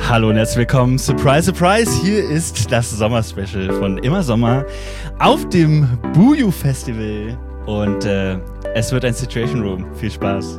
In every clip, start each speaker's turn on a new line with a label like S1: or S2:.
S1: Hallo und herzlich willkommen. Surprise, surprise. Hier ist das Sommerspecial von Immer Sommer auf dem Buju Festival. Und es wird ein Situation Room. Viel Spaß.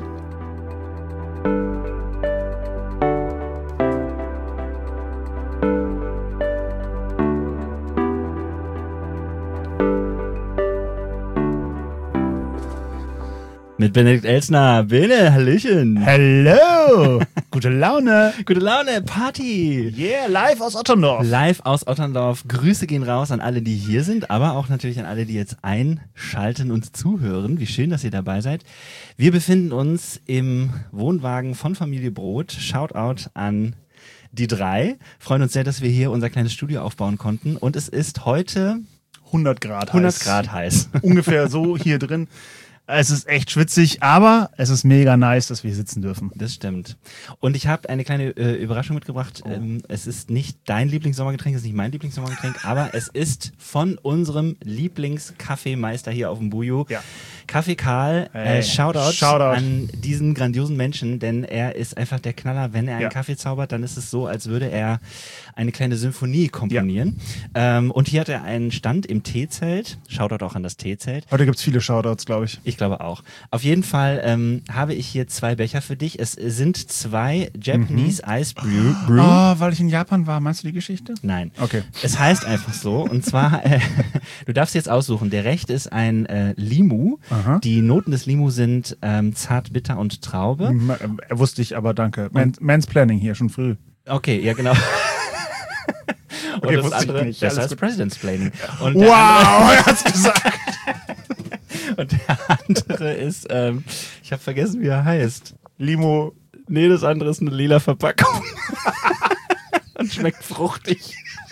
S1: Mit Benedikt Elsner. Bene, Hallöchen.
S2: Hello! Gute Laune!
S1: Gute Laune, Party.
S2: Yeah, live aus Otterndorf.
S1: Live aus Otterndorf. Grüße gehen raus an alle, die hier sind, aber auch natürlich an alle, die jetzt einschalten und zuhören. Wie schön, dass ihr dabei seid. Wir befinden uns im Wohnwagen von Familie Brot. Shoutout an die drei. Freuen uns sehr, dass wir hier unser kleines Studio aufbauen konnten. Und es ist heute
S2: 100 Grad
S1: 100 Grad heiß.
S2: Ungefähr so hier drin. Es ist echt schwitzig, aber es ist mega nice, dass wir hier sitzen dürfen.
S1: Das stimmt. Und ich habe eine kleine Überraschung mitgebracht.
S2: Oh.
S1: Es ist nicht dein Lieblingssommergetränk, es ist nicht mein Lieblingssommergetränk, aber es ist von unserem Lieblingskaffeemeister hier auf dem Buju.
S2: Ja.
S1: Kaffee Karl,
S2: Hey,
S1: Shoutout
S2: Shoutout
S1: an diesen grandiosen Menschen, denn er ist einfach der Knaller. Wenn er einen Kaffee zaubert, dann ist es so, als würde er eine kleine Symphonie komponieren. Ja. Und hier hat er einen Stand im Teezelt. Shoutout auch an das Teezelt.
S2: Heute gibt es viele Shoutouts, glaube ich.
S1: Ich glaube auch. Auf jeden Fall habe ich hier 2 Becher für dich. Es sind 2 Japanese Ice Brew.
S2: Oh, weil ich in Japan war. Meinst du die Geschichte?
S1: Nein.
S2: Okay.
S1: Es heißt einfach so. Und zwar, du darfst jetzt aussuchen. Der rechte ist ein Limu.
S2: Aha.
S1: Die Noten des Limu sind zart, bitter und Traube.
S2: Wusste ich, aber danke. Mansplaining hier, schon früh.
S1: Okay, ja genau. Und
S2: Okay,
S1: das
S2: wusste ich
S1: andere,
S2: nicht.
S1: das
S2: Alles
S1: heißt
S2: gut.
S1: President's Planning. Und
S2: Wow, er hat's gesagt.
S1: und der andere ist, ich habe vergessen, wie er heißt.
S2: Limo.
S1: Nee, das andere ist eine lila Verpackung. Und schmeckt fruchtig.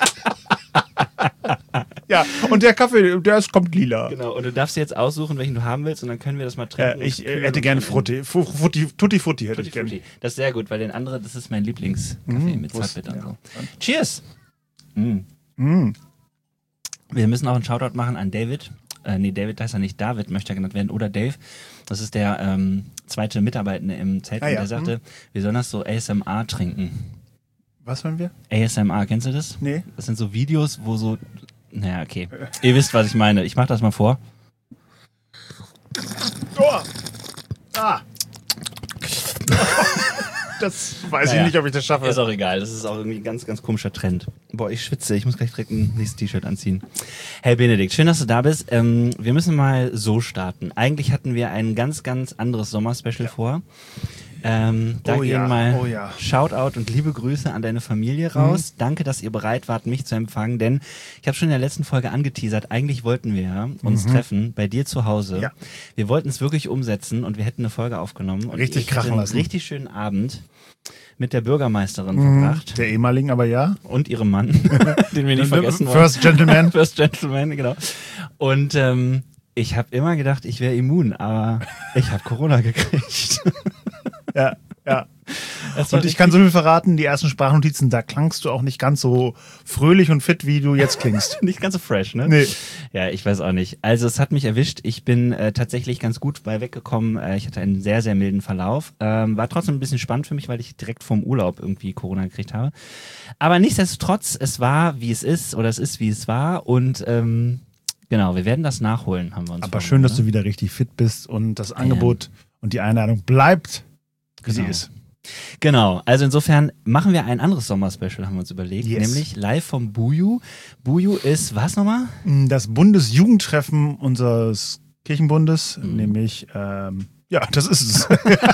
S2: Ja, und der Kaffee, kommt lila.
S1: Genau, und du darfst dir jetzt aussuchen, welchen du haben willst und dann können wir das mal trinken.
S2: Ich hätte gerne Tutti Frutti hätte ich gerne.
S1: Frutti. Das ist sehr gut, weil den anderen, das ist mein Lieblingskaffee mit Zartbitter und so. Cheers! Wir müssen auch einen Shoutout machen an David. David heißt er nicht, David möchte er genannt werden, oder Dave. Das ist der zweite Mitarbeitende im Zelt, und der sagte, wir sollen das so ASMR trinken.
S2: Was wollen wir?
S1: ASMR, kennst du das?
S2: Nee.
S1: Das sind so Videos, wo so, naja, okay. Ihr wisst, was ich meine. Ich mach das mal vor.
S2: Oh. Ah. Das weiß ich nicht, ob ich das schaffe.
S1: Ist auch egal, das ist auch irgendwie ein ganz, ganz komischer Trend. Boah, ich schwitze, ich muss gleich direkt ein nächstes T-Shirt anziehen. Hey Benedikt, schön, dass du da bist. Wir müssen mal so starten. Eigentlich hatten wir ein ganz, ganz anderes Sommerspecial vor. Gehen mal Shoutout und liebe Grüße an deine Familie raus. Danke, dass ihr bereit wart, mich zu empfangen, denn ich habe schon in der letzten Folge angeteasert, eigentlich wollten wir uns treffen bei dir zu Hause. Ja. Wir wollten es wirklich umsetzen und wir hätten eine Folge aufgenommen. Und
S2: richtig krachen lassen.
S1: Einen richtig schönen Abend mit der Bürgermeisterin verbracht.
S2: Der ehemaligen, aber ja.
S1: Und ihrem Mann, den wir nicht vergessen wollen.
S2: First Gentleman.
S1: First Gentleman, genau. Und ich habe immer gedacht, ich wäre immun, aber ich habe Corona gekriegt.
S2: Ja. Und ich kann so viel verraten, die ersten Sprachnotizen, da klangst du auch nicht ganz so fröhlich und fit, wie du jetzt klingst.
S1: Nicht ganz so fresh, ne?
S2: Nee.
S1: Ja, ich weiß auch nicht. Also es hat mich erwischt. Ich bin tatsächlich ganz gut bei weggekommen. Ich hatte einen sehr, sehr milden Verlauf. War trotzdem ein bisschen spannend für mich, weil ich direkt vom Urlaub irgendwie Corona gekriegt habe. Aber nichtsdestotrotz, es war, wie es ist, oder es ist, wie es war. Und genau, wir werden das nachholen, haben wir uns
S2: Aber schön, dass du wieder richtig fit bist und das Angebot und die Einladung bleibt, wie sie ist.
S1: Genau, also insofern machen wir ein anderes Sommerspecial, haben wir uns überlegt, nämlich live vom Buju. Buju ist, was nochmal?
S2: Das Bundesjugendtreffen unseres Kirchenbundes, nämlich, das ist es.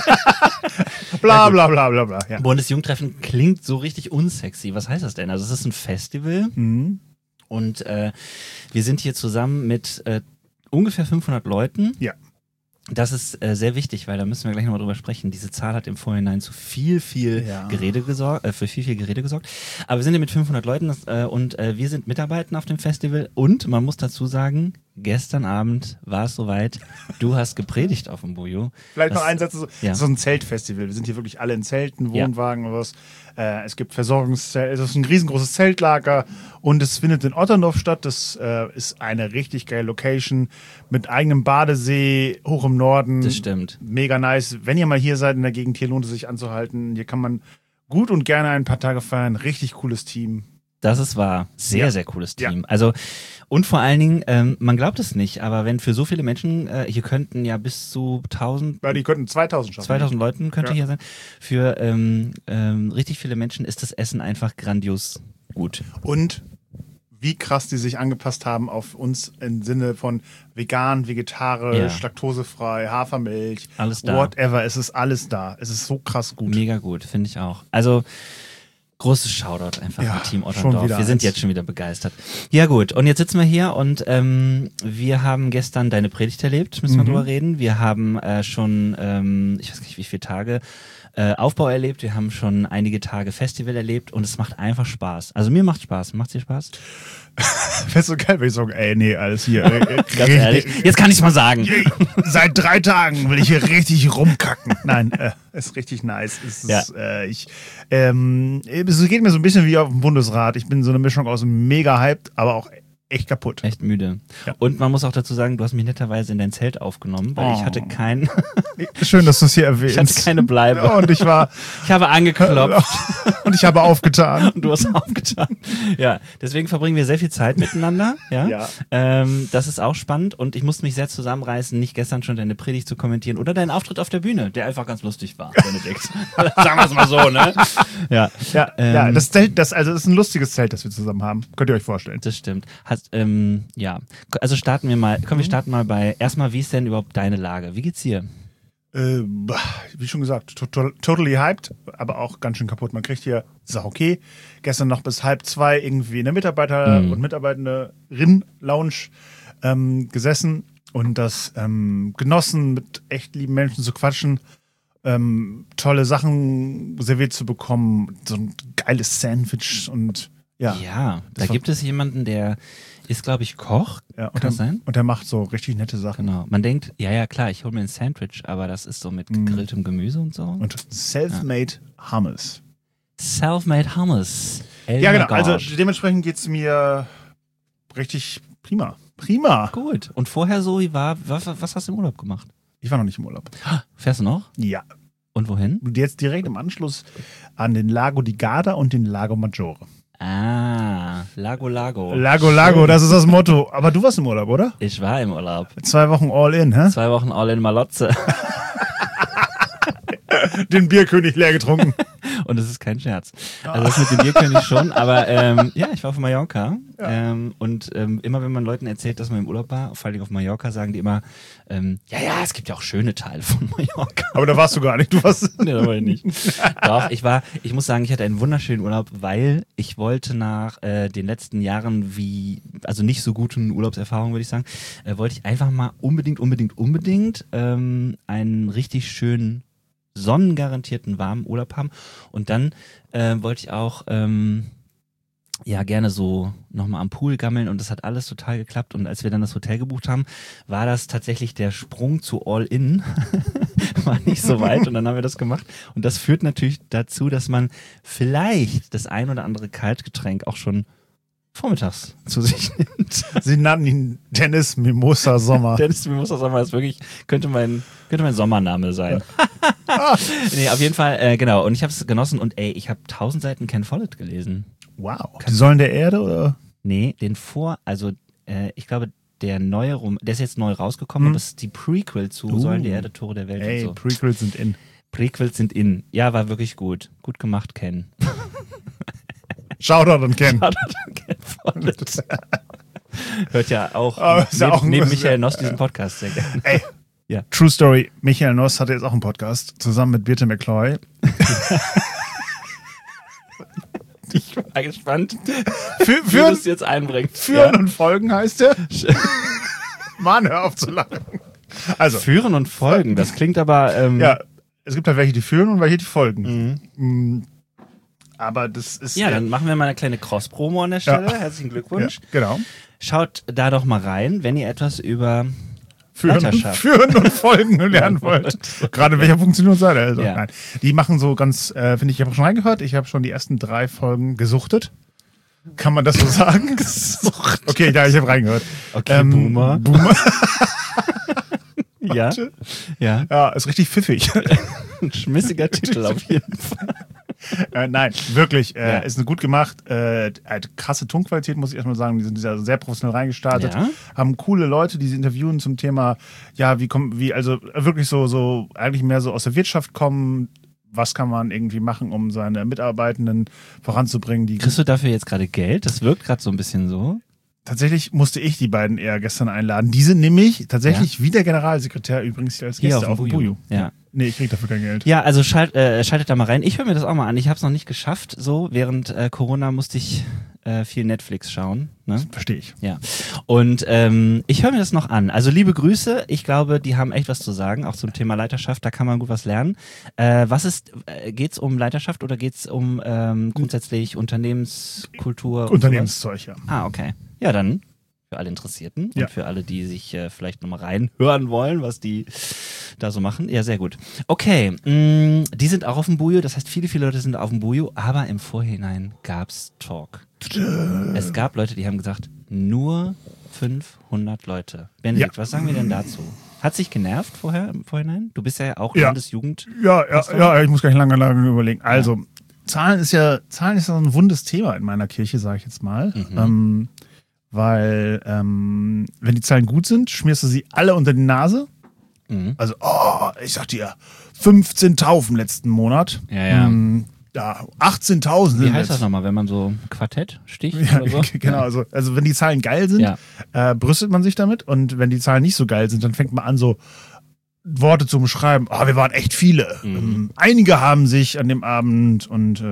S2: Bla bla bla bla bla. Ja.
S1: Bundesjugendtreffen klingt so richtig unsexy. Was heißt das denn? Also es ist ein Festival und wir sind hier zusammen mit ungefähr 500 Leuten.
S2: Ja.
S1: Das ist sehr wichtig, weil da müssen wir gleich nochmal drüber sprechen. Diese Zahl hat im Vorhinein zu viel Gerede gesorgt, für viel Gerede gesorgt. Aber wir sind hier mit 500 Leuten und wir sind Mitarbeiter auf dem Festival und man muss dazu sagen, gestern Abend war es soweit, du hast gepredigt auf dem Buju.
S2: Vielleicht noch ein Satz, so ein Zeltfestival. Wir sind hier wirklich alle in Zelten, Wohnwagen oder was. Es gibt Versorgungszelte, es ist ein riesengroßes Zeltlager und es findet in Otterndorf statt. Das ist eine richtig geile Location mit eigenem Badesee, hoch im Norden.
S1: Das stimmt.
S2: Mega nice. Wenn ihr mal hier seid in der Gegend, hier lohnt es sich anzuhalten. Hier kann man gut und gerne ein paar Tage feiern. Richtig cooles Team.
S1: Das ist wahr. Sehr, sehr cooles Team. Also, und vor allen Dingen, man glaubt es nicht, aber wenn für so viele Menschen, hier könnten ja bis zu 1000.
S2: Ja, die könnten 2000 schaffen.
S1: 2000 Leuten könnte hier sein. Für richtig viele Menschen ist das Essen einfach grandios gut.
S2: Und wie krass die sich angepasst haben auf uns im Sinne von vegan, vegetarisch, laktosefrei, Hafermilch,
S1: alles da.
S2: Whatever, es ist alles da. Es ist so krass gut.
S1: Mega gut, finde ich auch. Also großes Shoutout einfach an Team Otterndorf. Wir sind jetzt schon wieder begeistert. Ja gut, und jetzt sitzen wir hier und wir haben gestern deine Predigt erlebt, müssen wir drüber reden. Wir haben schon, ich weiß nicht wie viele Tage, Aufbau erlebt, wir haben schon einige Tage Festival erlebt und es macht einfach Spaß. Also mir macht Spaß. Macht's dir Spaß?
S2: Wär's so geil, wenn ich sage, ey, nee, alles hier.
S1: Ganz ehrlich, jetzt kann ich's mal sagen.
S2: Seit 3 Tagen will ich hier richtig rumkacken. Nein, ist richtig nice. Es geht mir so ein bisschen wie auf dem Bundesrat. Ich bin so eine Mischung aus mega hyped, aber auch echt kaputt.
S1: Echt müde. Ja. Und man muss auch dazu sagen, du hast mich netterweise in dein Zelt aufgenommen, weil ich hatte keinen...
S2: Schön, dass du es hier erwähnst.
S1: Ich hatte keine Bleibe.
S2: Ja, und ich habe
S1: angeklopft.
S2: Und ich habe aufgetan.
S1: Und du hast aufgetan. Ja, deswegen verbringen wir sehr viel Zeit miteinander. Ja. Das ist auch spannend und ich musste mich sehr zusammenreißen, nicht gestern schon deine Predigt zu kommentieren oder deinen Auftritt auf der Bühne, der einfach ganz lustig war, Benedikt. Sagen wir es mal so, ne? Ja,
S2: das Zelt, das ist ein lustiges Zelt, das wir zusammen haben. Könnt ihr euch vorstellen.
S1: Das stimmt. Also starten wir mal, wir starten mal bei, erstmal, wie ist denn überhaupt deine Lage? Wie geht's dir?
S2: Wie schon gesagt, totally hyped, aber auch ganz schön kaputt. Man kriegt hier, ist auch okay, gestern noch bis 1:30 irgendwie in der Mitarbeiter- und Mitarbeiterinnen-Lounge gesessen und das genossen, mit echt lieben Menschen zu quatschen, tolle Sachen serviert zu bekommen, so ein geiles Sandwich und
S1: ja, da gibt es jemanden, der ist, glaube ich, Koch.
S2: Ja,
S1: kann das sein?
S2: Und der macht so richtig nette Sachen.
S1: Genau. Man denkt, ja klar, ich hole mir ein Sandwich, aber das ist so mit gegrilltem Gemüse und so.
S2: Und Self-Made Hummus.
S1: Self-Made Hummus.
S2: Ja, genau. Also dementsprechend geht es mir richtig prima. Prima.
S1: Gut. Und vorher so, was hast du im Urlaub gemacht?
S2: Ich war noch nicht im Urlaub.
S1: Fährst du noch?
S2: Ja.
S1: Und wohin?
S2: Und jetzt direkt im Anschluss an den Lago di Garda und den Lago Maggiore.
S1: Ah, Lago.
S2: Lago, das ist das Motto. Aber du warst im Urlaub, oder?
S1: Ich war im Urlaub.
S2: 2 Wochen All-In, hä?
S1: 2 Wochen All-In Malotze.
S2: Den Bierkönig leer getrunken.
S1: Und das ist kein Scherz. Also das mit dem Bierkönig schon, aber ich war auf Mallorca und immer wenn man Leuten erzählt, dass man im Urlaub war, vor allem auf Mallorca, sagen die immer, es gibt ja auch schöne Teile von Mallorca.
S2: Aber da warst du gar nicht,
S1: Nee, da war ich nicht. Doch, ich muss sagen, ich hatte einen wunderschönen Urlaub, weil ich wollte nach den letzten Jahren also nicht so guten Urlaubserfahrungen, würde ich sagen, wollte ich einfach mal unbedingt einen richtig schönen sonnengarantierten warmen Urlaub haben und dann wollte ich auch gerne so nochmal am Pool gammeln und das hat alles total geklappt und als wir dann das Hotel gebucht haben, war das tatsächlich der Sprung zu All-In, war nicht so weit und dann haben wir das gemacht und das führt natürlich dazu, dass man vielleicht das ein oder andere Kaltgetränk auch schon vormittags zu sich nimmt.
S2: Sie nannten ihn Dennis Mimosa Sommer.
S1: Dennis Mimosa Sommer ist wirklich, könnte mein Sommername sein. Nee, auf jeden Fall, genau. Und ich habe es genossen und ich habe 1000 Seiten Ken Follett gelesen.
S2: Wow. Die Säulen der Erde, oder?
S1: Nee, ich glaube, der neue der ist jetzt neu rausgekommen, aber es ist die Prequel zu Säulen der Erde, Tore der Welt und so.
S2: Prequels sind in.
S1: Prequels sind in. Ja, war wirklich gut. Gut gemacht, Ken.
S2: Shoutout an Ken.
S1: Follett. Hört ja auch
S2: neben
S1: Michael Noss diesen Podcast sehr gerne.
S2: Ey, True Story. Michael Noss hatte jetzt auch einen Podcast, zusammen mit Birte McCloy.
S1: Ich war gespannt,
S2: wie du es
S1: jetzt einbringst.
S2: Führen und Folgen heißt der. Mann, hör auf zu lachen. Also,
S1: Führen und Folgen, das klingt aber...
S2: es gibt halt welche, die führen und welche, die folgen. Aber das ist...
S1: Ja, dann machen wir mal eine kleine Cross-Promo an der Stelle. Ja. Herzlichen Glückwunsch.
S2: Ja, genau.
S1: Schaut da doch mal rein, wenn ihr etwas über
S2: Führen und Folgen lernen wollt. Gerade welcher Funktionsseite. Also, nein. Die machen so ganz, finde ich habe schon reingehört. Ich habe schon die ersten 3 Folgen gesuchtet. Kann man das so sagen? Gesucht. Okay, ja, ich habe reingehört.
S1: Okay, Boomer. Ja,
S2: ist richtig pfiffig.
S1: Ein schmissiger Titel auf jeden Fall.
S2: Nein, wirklich. Ist gut gemacht. Krasse Tonqualität, muss ich erstmal sagen. Die sind sehr professionell reingestartet. Ja. Haben coole Leute, die sie interviewen zum Thema, also wirklich so eigentlich mehr so aus der Wirtschaft kommen. Was kann man irgendwie machen, um seine Mitarbeitenden voranzubringen?
S1: Kriegst du dafür jetzt gerade Geld? Das wirkt gerade so ein bisschen so.
S2: Tatsächlich musste ich die beiden eher gestern einladen. Die sind nämlich tatsächlich wie der Generalsekretär übrigens als Gäste auf dem Buju.
S1: Ja.
S2: Nee, ich krieg dafür kein Geld.
S1: Ja, also schaltet da mal rein. Ich höre mir das auch mal an. Ich habe es noch nicht geschafft. So, während Corona musste ich viel Netflix schauen. Ne?
S2: Verstehe ich.
S1: Ja. Und ich höre mir das noch an. Also liebe Grüße. Ich glaube, die haben echt was zu sagen, auch zum Thema Leiterschaft. Da kann man gut was lernen. Geht's um Leiterschaft oder geht's um grundsätzlich Unternehmenskultur?
S2: Unternehmenszeug, ja.
S1: Ah, okay. Ja, dann für alle Interessierten und für alle, die sich vielleicht nochmal reinhören wollen, was die da so machen. Ja, sehr gut. Okay, die sind auch auf dem Bujo, das heißt, viele Leute sind auf dem Bujo, aber im Vorhinein gab's Talk. Es gab Leute, die haben gesagt, nur 500 Leute. Benedikt, was sagen wir denn dazu? Hat sich genervt im Vorhinein? Du bist ja auch Landesjugend.
S2: Ja, ich muss gleich lange überlegen. Also, Zahlen ist ja so ein wundes Thema in meiner Kirche, sage ich jetzt mal. Weil, wenn die Zahlen gut sind, schmierst du sie alle unter die Nase. Also, ich sag dir, 15 Taufen letzten Monat.
S1: Ja.
S2: 18.000.
S1: Wie heißt das nochmal, wenn man so Quartett sticht? Oder so?
S2: Genau, also wenn die Zahlen geil sind, brüstet man sich damit. Und wenn die Zahlen nicht so geil sind, dann fängt man an, so Worte zu beschreiben. Wir waren echt viele. Einige haben sich an dem Abend und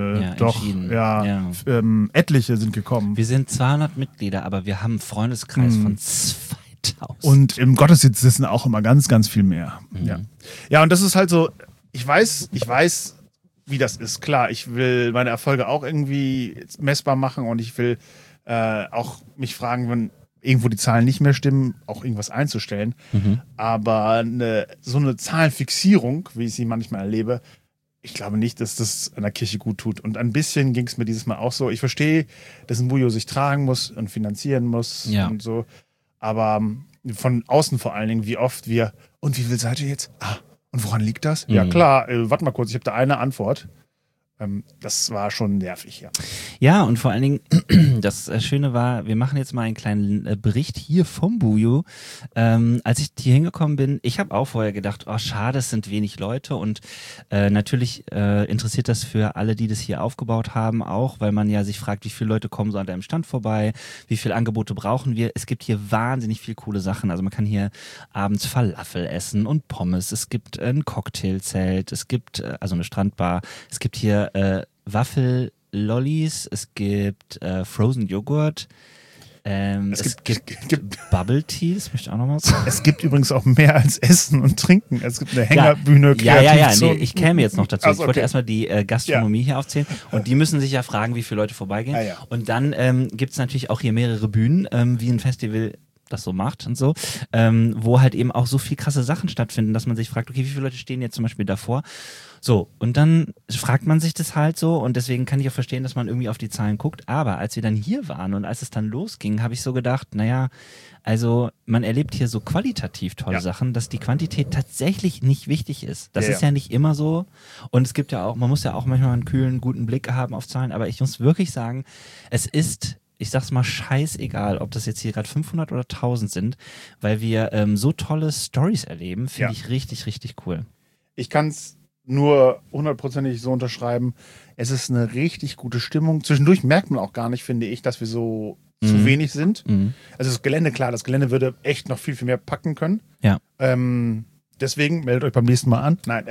S2: etliche sind gekommen.
S1: Wir sind 200 Mitglieder, aber wir haben einen Freundeskreis von 2000.
S2: Und im Gottesdienst sitzen auch immer ganz, ganz viel mehr. Ja, und das ist halt so, ich weiß, wie das ist. Klar, ich will meine Erfolge auch irgendwie messbar machen und ich will auch mich fragen, wenn irgendwo die Zahlen nicht mehr stimmen, auch irgendwas einzustellen. Aber so eine Zahlenfixierung, wie ich sie manchmal erlebe, ich glaube nicht, dass das einer Kirche gut tut. Und ein bisschen ging es mir dieses Mal auch so. Ich verstehe, dass ein Bujo sich tragen muss und finanzieren muss und so. Aber von außen vor allen Dingen, wie oft wie viel seid ihr jetzt? Und woran liegt das? Ja klar, warte mal kurz, ich habe da eine Antwort. Das war schon nervig, ja.
S1: Ja, und vor allen Dingen, das Schöne war, wir machen jetzt mal einen kleinen Bericht hier vom Bujo. Als ich hier hingekommen bin, ich habe auch vorher gedacht, schade, es sind wenig Leute und natürlich interessiert das für alle, die das hier aufgebaut haben auch, weil man ja sich fragt, wie viele Leute kommen so an deinem Stand vorbei, wie viele Angebote brauchen wir. Es gibt hier wahnsinnig viele coole Sachen. Also man kann hier abends Falafel essen und Pommes. Es gibt ein Cocktailzelt, es gibt also eine Strandbar, es gibt hier Waffel-Lollis, es gibt Frozen Joghurt, es gibt Bubble Tea, das möchte ich auch noch mal sagen.
S2: Es gibt übrigens auch mehr als Essen und Trinken. Es gibt eine Hängerbühne,
S1: Nee, ich käme jetzt noch dazu. Ich wollte erstmal die Gastronomie hier aufzählen und die müssen sich ja fragen, wie viele Leute vorbeigehen. Und dann gibt es natürlich auch hier mehrere Bühnen, wie ein Festival das so macht und so, wo halt eben auch so viel krasse Sachen stattfinden, dass man sich fragt, okay, wie viele Leute stehen jetzt zum Beispiel davor? So, und dann fragt man sich das halt so und deswegen kann ich auch verstehen, dass man irgendwie auf die Zahlen guckt, aber als wir dann hier waren und als es dann losging, habe ich so gedacht, naja, also man erlebt hier so qualitativ tolle Sachen, dass die Quantität tatsächlich nicht wichtig ist. Das ist ja nicht immer so und es gibt ja auch, man muss ja auch manchmal einen kühlen, guten Blick haben auf Zahlen, aber ich muss wirklich sagen, es ist, ich sag's mal, scheißegal, ob das jetzt hier gerade 500 oder 1000 sind, weil wir so tolle Storys erleben, finde ich richtig, richtig cool.
S2: Ich kann's nur hundertprozentig so unterschreiben. Es ist eine richtig gute Stimmung. Zwischendurch merkt man auch gar nicht, finde ich, dass wir so zu wenig sind. Also das Gelände, klar, das Gelände würde echt noch viel, viel mehr packen können.
S1: Ja.
S2: Deswegen meldet euch beim nächsten Mal an. Nein.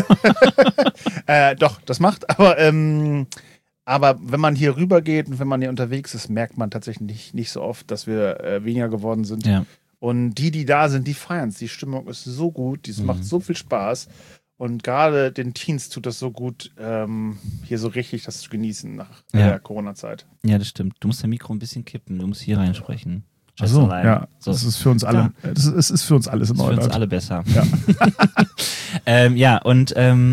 S2: Doch, das macht. Aber wenn man hier rüber geht und wenn man hier unterwegs ist, merkt man tatsächlich nicht so oft, dass wir weniger geworden sind.
S1: Ja.
S2: Und die da sind, die feiern es. Die Stimmung ist so gut, die macht so viel Spaß. Und gerade den Teens tut das so gut, hier so richtig das zu genießen nach der Corona-Zeit.
S1: Ja, das stimmt. Du musst dein Mikro ein bisschen kippen, du musst hier reinsprechen.
S2: Ach so, ja. So. Das ist für uns alle. Das ist für uns alles in Ordnung.
S1: Für uns alle besser.
S2: Ja.
S1: Und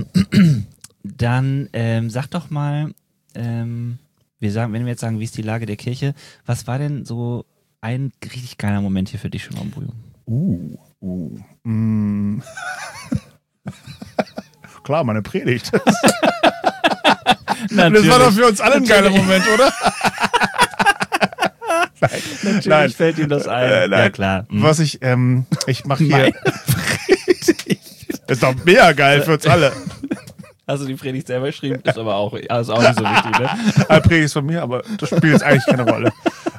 S1: dann sag doch mal, wenn wir jetzt sagen, wie ist die Lage der Kirche, was war denn so ein richtig geiler Moment hier für dich schon am Bujo?
S2: Klar, meine Predigt. Das war doch für uns alle ein geiler Moment, oder?
S1: Natürlich fällt ihm das ein. Ja, klar.
S2: Was ich mache hier... Ist doch mega geil für uns alle.
S1: Hast du die Predigt selber geschrieben? Ist aber auch nicht so wichtig, ne?
S2: Predigt ist von mir, aber das spielt jetzt eigentlich keine Rolle.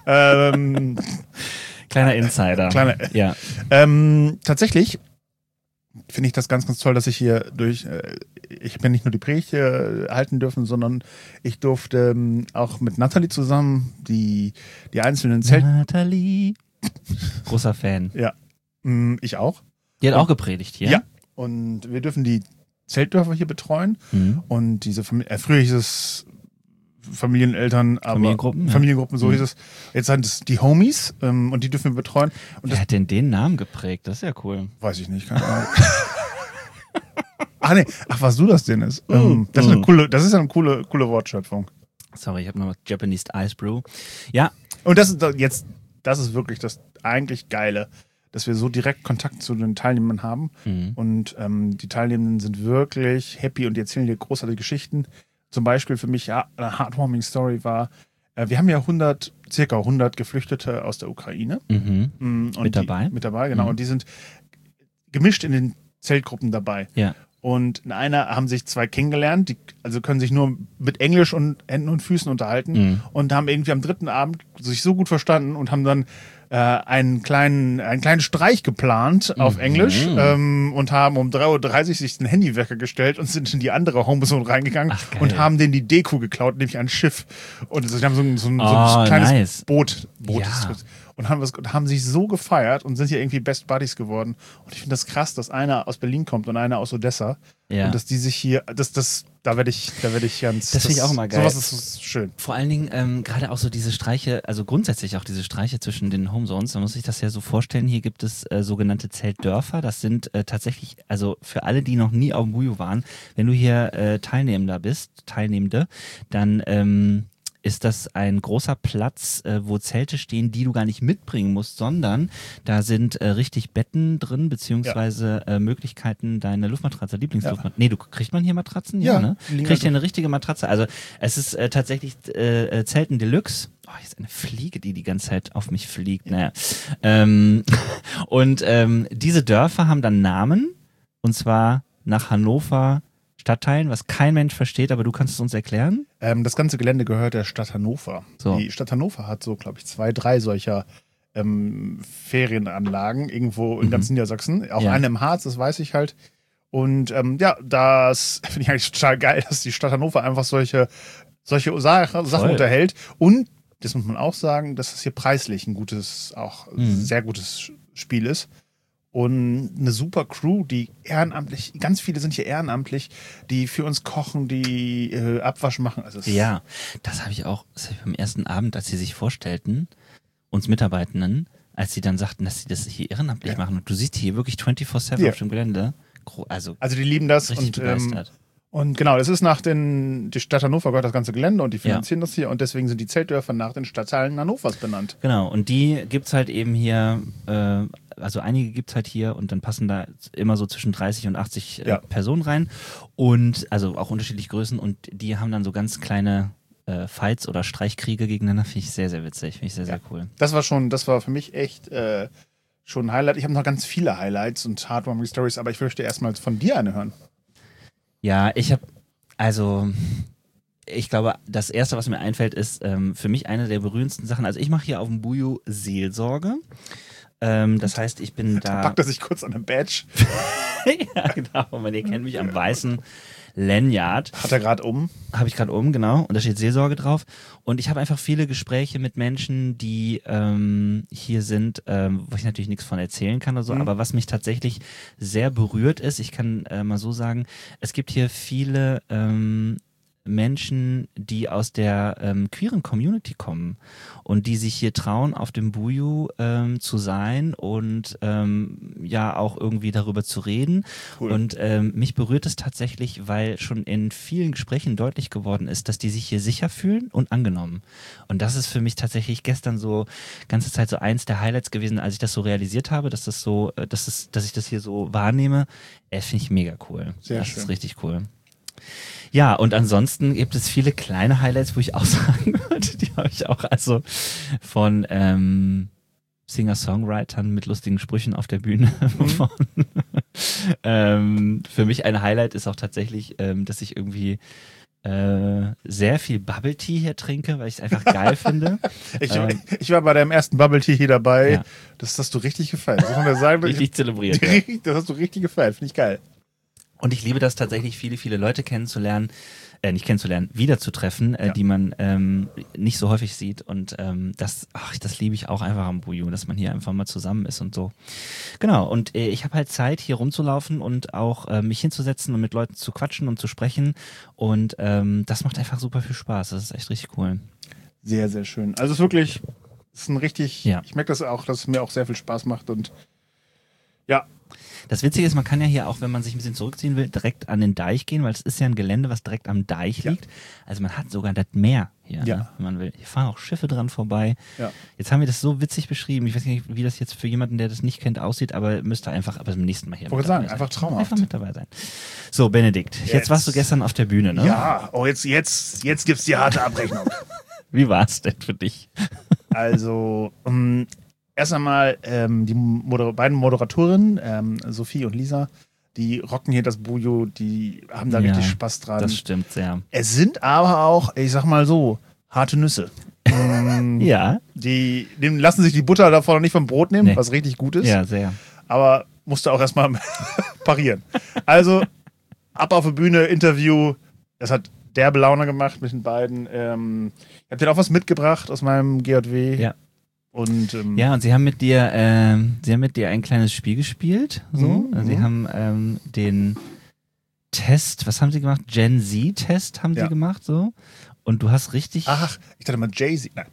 S1: Kleiner Insider.
S2: Ja. Tatsächlich finde ich das ganz, ganz toll, dass ich hier ich bin nicht nur die Predigt halten dürfen, sondern ich durfte auch mit Nathalie zusammen die einzelnen
S1: Nathalie. Großer Fan.
S2: Ja. Ich auch.
S1: Die hat auch gepredigt hier.
S2: Ja. Und wir dürfen die Zeltdörfer hier betreuen. Und diese früher hieß es Familieneltern, aber Familiengruppen, so hieß es. Jetzt sind es die Homies und die dürfen wir betreuen. Und
S1: wer hat denn den Namen geprägt? Das ist ja cool.
S2: Weiß ich nicht, keine Ahnung. Was du das denn ist. Das ist eine coole Wortschöpfung.
S1: Sorry, ich habe noch Japanese Ice Brew. Ja.
S2: Und das ist wirklich das eigentlich Geile, dass wir so direkt Kontakt zu den Teilnehmern haben. Und die Teilnehmenden sind wirklich happy und die erzählen dir großartige Geschichten. Zum Beispiel für mich eine heartwarming Story war, wir haben ja circa 100 Geflüchtete aus der Ukraine. Und mit dabei, genau. Und die sind gemischt in den Zeltgruppen dabei.
S1: Ja.
S2: Und in einer haben sich zwei kennengelernt, die also können sich nur mit Englisch und Händen und Füßen unterhalten und haben irgendwie am dritten Abend sich so gut verstanden und haben dann einen kleinen Streich geplant auf Englisch und haben um 3:30 Uhr sich den Handywecker gestellt und sind in die andere Homezone reingegangen und haben denen die Deko geklaut, nämlich ein Schiff. Und sie haben so ein kleines Boot.
S1: Ja.
S2: Und haben sich so gefeiert und sind hier irgendwie Best Buddies geworden. Und ich finde das krass, dass einer aus Berlin kommt und einer aus Odessa. Ja. Und dass die sich hier, da werde ich ganz...
S1: Das finde ich auch immer geil.
S2: Sowas ist schön.
S1: Vor allen Dingen gerade auch so diese Streiche, also grundsätzlich auch diese Streiche zwischen den Homezones, da muss ich das ja so vorstellen, hier gibt es sogenannte Zeltdörfer. Das sind tatsächlich, also für alle, die noch nie auf dem Buju waren, wenn du hier Teilnehmende, dann ist das ein großer Platz, wo Zelte stehen, die du gar nicht mitbringen musst, sondern da sind richtig Betten drin, beziehungsweise Möglichkeiten, deine Luftmatratze, Lieblingsluftmatratze. Nee, kriegt man hier Matratzen? Ja, ne? Kriegt hier eine richtige Matratze. Also es ist tatsächlich Zelten Deluxe. Oh, hier ist eine Fliege, die ganze Zeit auf mich fliegt. Naja. Und diese Dörfer haben dann Namen, und zwar nach Hannover Stadtteilen, was kein Mensch versteht, aber du kannst es uns erklären?
S2: Das ganze Gelände gehört der Stadt Hannover. So. Die Stadt Hannover hat so, glaube ich, 2, 3 solcher Ferienanlagen irgendwo in ganz Niedersachsen. Auch eine im Harz, das weiß ich halt. Und das finde ich eigentlich total geil, dass die Stadt Hannover einfach solche Sachen unterhält. Und, das muss man auch sagen, dass es hier preislich ein sehr gutes Spiel ist. Und eine super Crew, die ehrenamtlich, ganz viele sind hier ehrenamtlich, die für uns kochen, die Abwasch machen. Also
S1: das habe ich beim ersten Abend, als sie sich vorstellten, uns Mitarbeitenden, als sie dann sagten, dass sie das hier ehrenamtlich machen. Und du siehst hier wirklich 24/7 auf dem Gelände. Also
S2: die lieben das
S1: richtig begeistert.
S2: Und genau, das ist die Stadt Hannover gehört das ganze Gelände und die finanzieren das hier und deswegen sind die Zeltdörfer nach den Stadtteilen Hannovers benannt.
S1: Genau, und die gibt's halt eben hier, also einige gibt's halt hier und dann passen da immer so zwischen 30 und 80 Personen rein und also auch unterschiedliche Größen und die haben dann so ganz kleine Fights oder Streichkriege gegeneinander. Finde ich sehr, sehr witzig, finde ich sehr, sehr cool.
S2: Das war für mich echt schon ein Highlight. Ich habe noch ganz viele Highlights und heartwarming Stories, aber ich möchte erstmal von dir eine hören.
S1: Ja, ich glaube, das Erste, was mir einfällt, ist für mich eine der berührendsten Sachen. Also ich mache hier auf dem Buju Seelsorge. Das heißt, ich bin da...
S2: Packt er sich kurz an einem Badge.
S1: Ja, genau. Ihr kennt mich am weißen Lanyard.
S2: Hat er gerade um?
S1: Habe ich gerade um, genau. Und da steht Seelsorge drauf. Und ich habe einfach viele Gespräche mit Menschen, die hier sind, wo ich natürlich nichts von erzählen kann oder so, aber was mich tatsächlich sehr berührt ist, ich kann mal so sagen, es gibt hier viele Menschen, die aus der queeren Community kommen und die sich hier trauen, auf dem Buju zu sein und auch irgendwie darüber zu reden. Cool. Und mich berührt es tatsächlich, weil schon in vielen Gesprächen deutlich geworden ist, dass die sich hier sicher fühlen und angenommen. Und das ist für mich tatsächlich gestern so ganze Zeit so eins der Highlights gewesen, als ich das so realisiert habe, dass ich das hier so wahrnehme. Finde ich mega cool.
S2: Sehr
S1: das
S2: schön.
S1: ist richtig cool. Ja, und ansonsten gibt es viele kleine Highlights, wo ich auch sagen würde, die habe ich auch also von Singer-Songwritern mit lustigen Sprüchen auf der Bühne. Für mich ein Highlight ist auch tatsächlich, dass ich irgendwie sehr viel Bubble Tea hier trinke, weil ich es einfach geil finde.
S2: Ich war bei deinem ersten Bubble Tea hier dabei. Ja. Das hast du richtig gefeiert. Das muss man sagen.
S1: Richtig zelebriert.
S2: Das hast du richtig gefeiert. Finde ich geil.
S1: Und ich liebe das tatsächlich, viele, viele Leute kennenzulernen, wiederzutreffen, die man nicht so häufig sieht. Und das liebe ich auch einfach am Buju, dass man hier einfach mal zusammen ist und so. Genau, und ich habe halt Zeit, hier rumzulaufen und auch mich hinzusetzen und mit Leuten zu quatschen und zu sprechen. Und das macht einfach super viel Spaß. Das ist echt richtig cool.
S2: Sehr, sehr schön. Also es ist wirklich, ich merke das auch, dass es mir auch sehr viel Spaß macht und ja.
S1: Das Witzige ist, man kann ja hier auch, wenn man sich ein bisschen zurückziehen will, direkt an den Deich gehen, weil es ist ja ein Gelände, was direkt am Deich liegt. Also man hat sogar das Meer hier, ne, wenn man will. Hier fahren auch Schiffe dran vorbei. Ja. Jetzt haben wir das so witzig beschrieben. Ich weiß nicht, wie das jetzt für jemanden, der das nicht kennt, aussieht, aber müsste einfach beim nächsten Mal hier
S2: mit dabei sein. Einfach traumhaft.
S1: Einfach mit dabei sein. So, Benedikt, jetzt warst du gestern auf der Bühne, ne?
S2: Ja, jetzt gibt's die harte Abrechnung.
S1: Wie war es denn für dich?
S2: Also, erst einmal die beiden Moderatorinnen, Sophie und Lisa, die rocken hier das Buju, die haben da richtig Spaß dran.
S1: Das stimmt sehr.
S2: Es sind aber auch, ich sag mal so, harte Nüsse.
S1: Ja.
S2: Die lassen sich die Butter davon noch nicht vom Brot nehmen, was richtig gut ist.
S1: Ja, sehr.
S2: Aber musste auch erstmal parieren. Also, ab auf die Bühne, Interview. Das hat derbe Laune gemacht mit den beiden. Ich habe denen auch was mitgebracht aus meinem GJW.
S1: Ja.
S2: Und
S1: sie haben mit dir ein kleines Spiel gespielt. So. Sie haben den Test, was haben sie gemacht? Gen Z-Test haben sie gemacht, so. Und du hast richtig.
S2: Ach, ich dachte mal Jay-Z. Nein.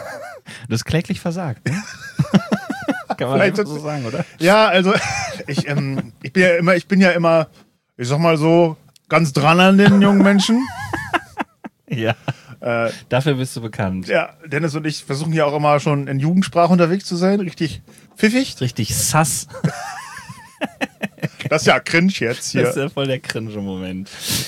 S1: Du hast kläglich versagt, ne? Kann man
S2: vielleicht
S1: so sagen, oder?
S2: Ja, also ich bin ja immer, ich sag mal so, ganz dran an den jungen Menschen.
S1: Ja. Dafür bist du bekannt.
S2: Ja, Dennis und ich versuchen ja auch immer schon in Jugendsprache unterwegs zu sein. Richtig pfiffig.
S1: Richtig sass.
S2: Das ist ja cringe jetzt hier.
S1: Das ist ja voll der cringe-Moment.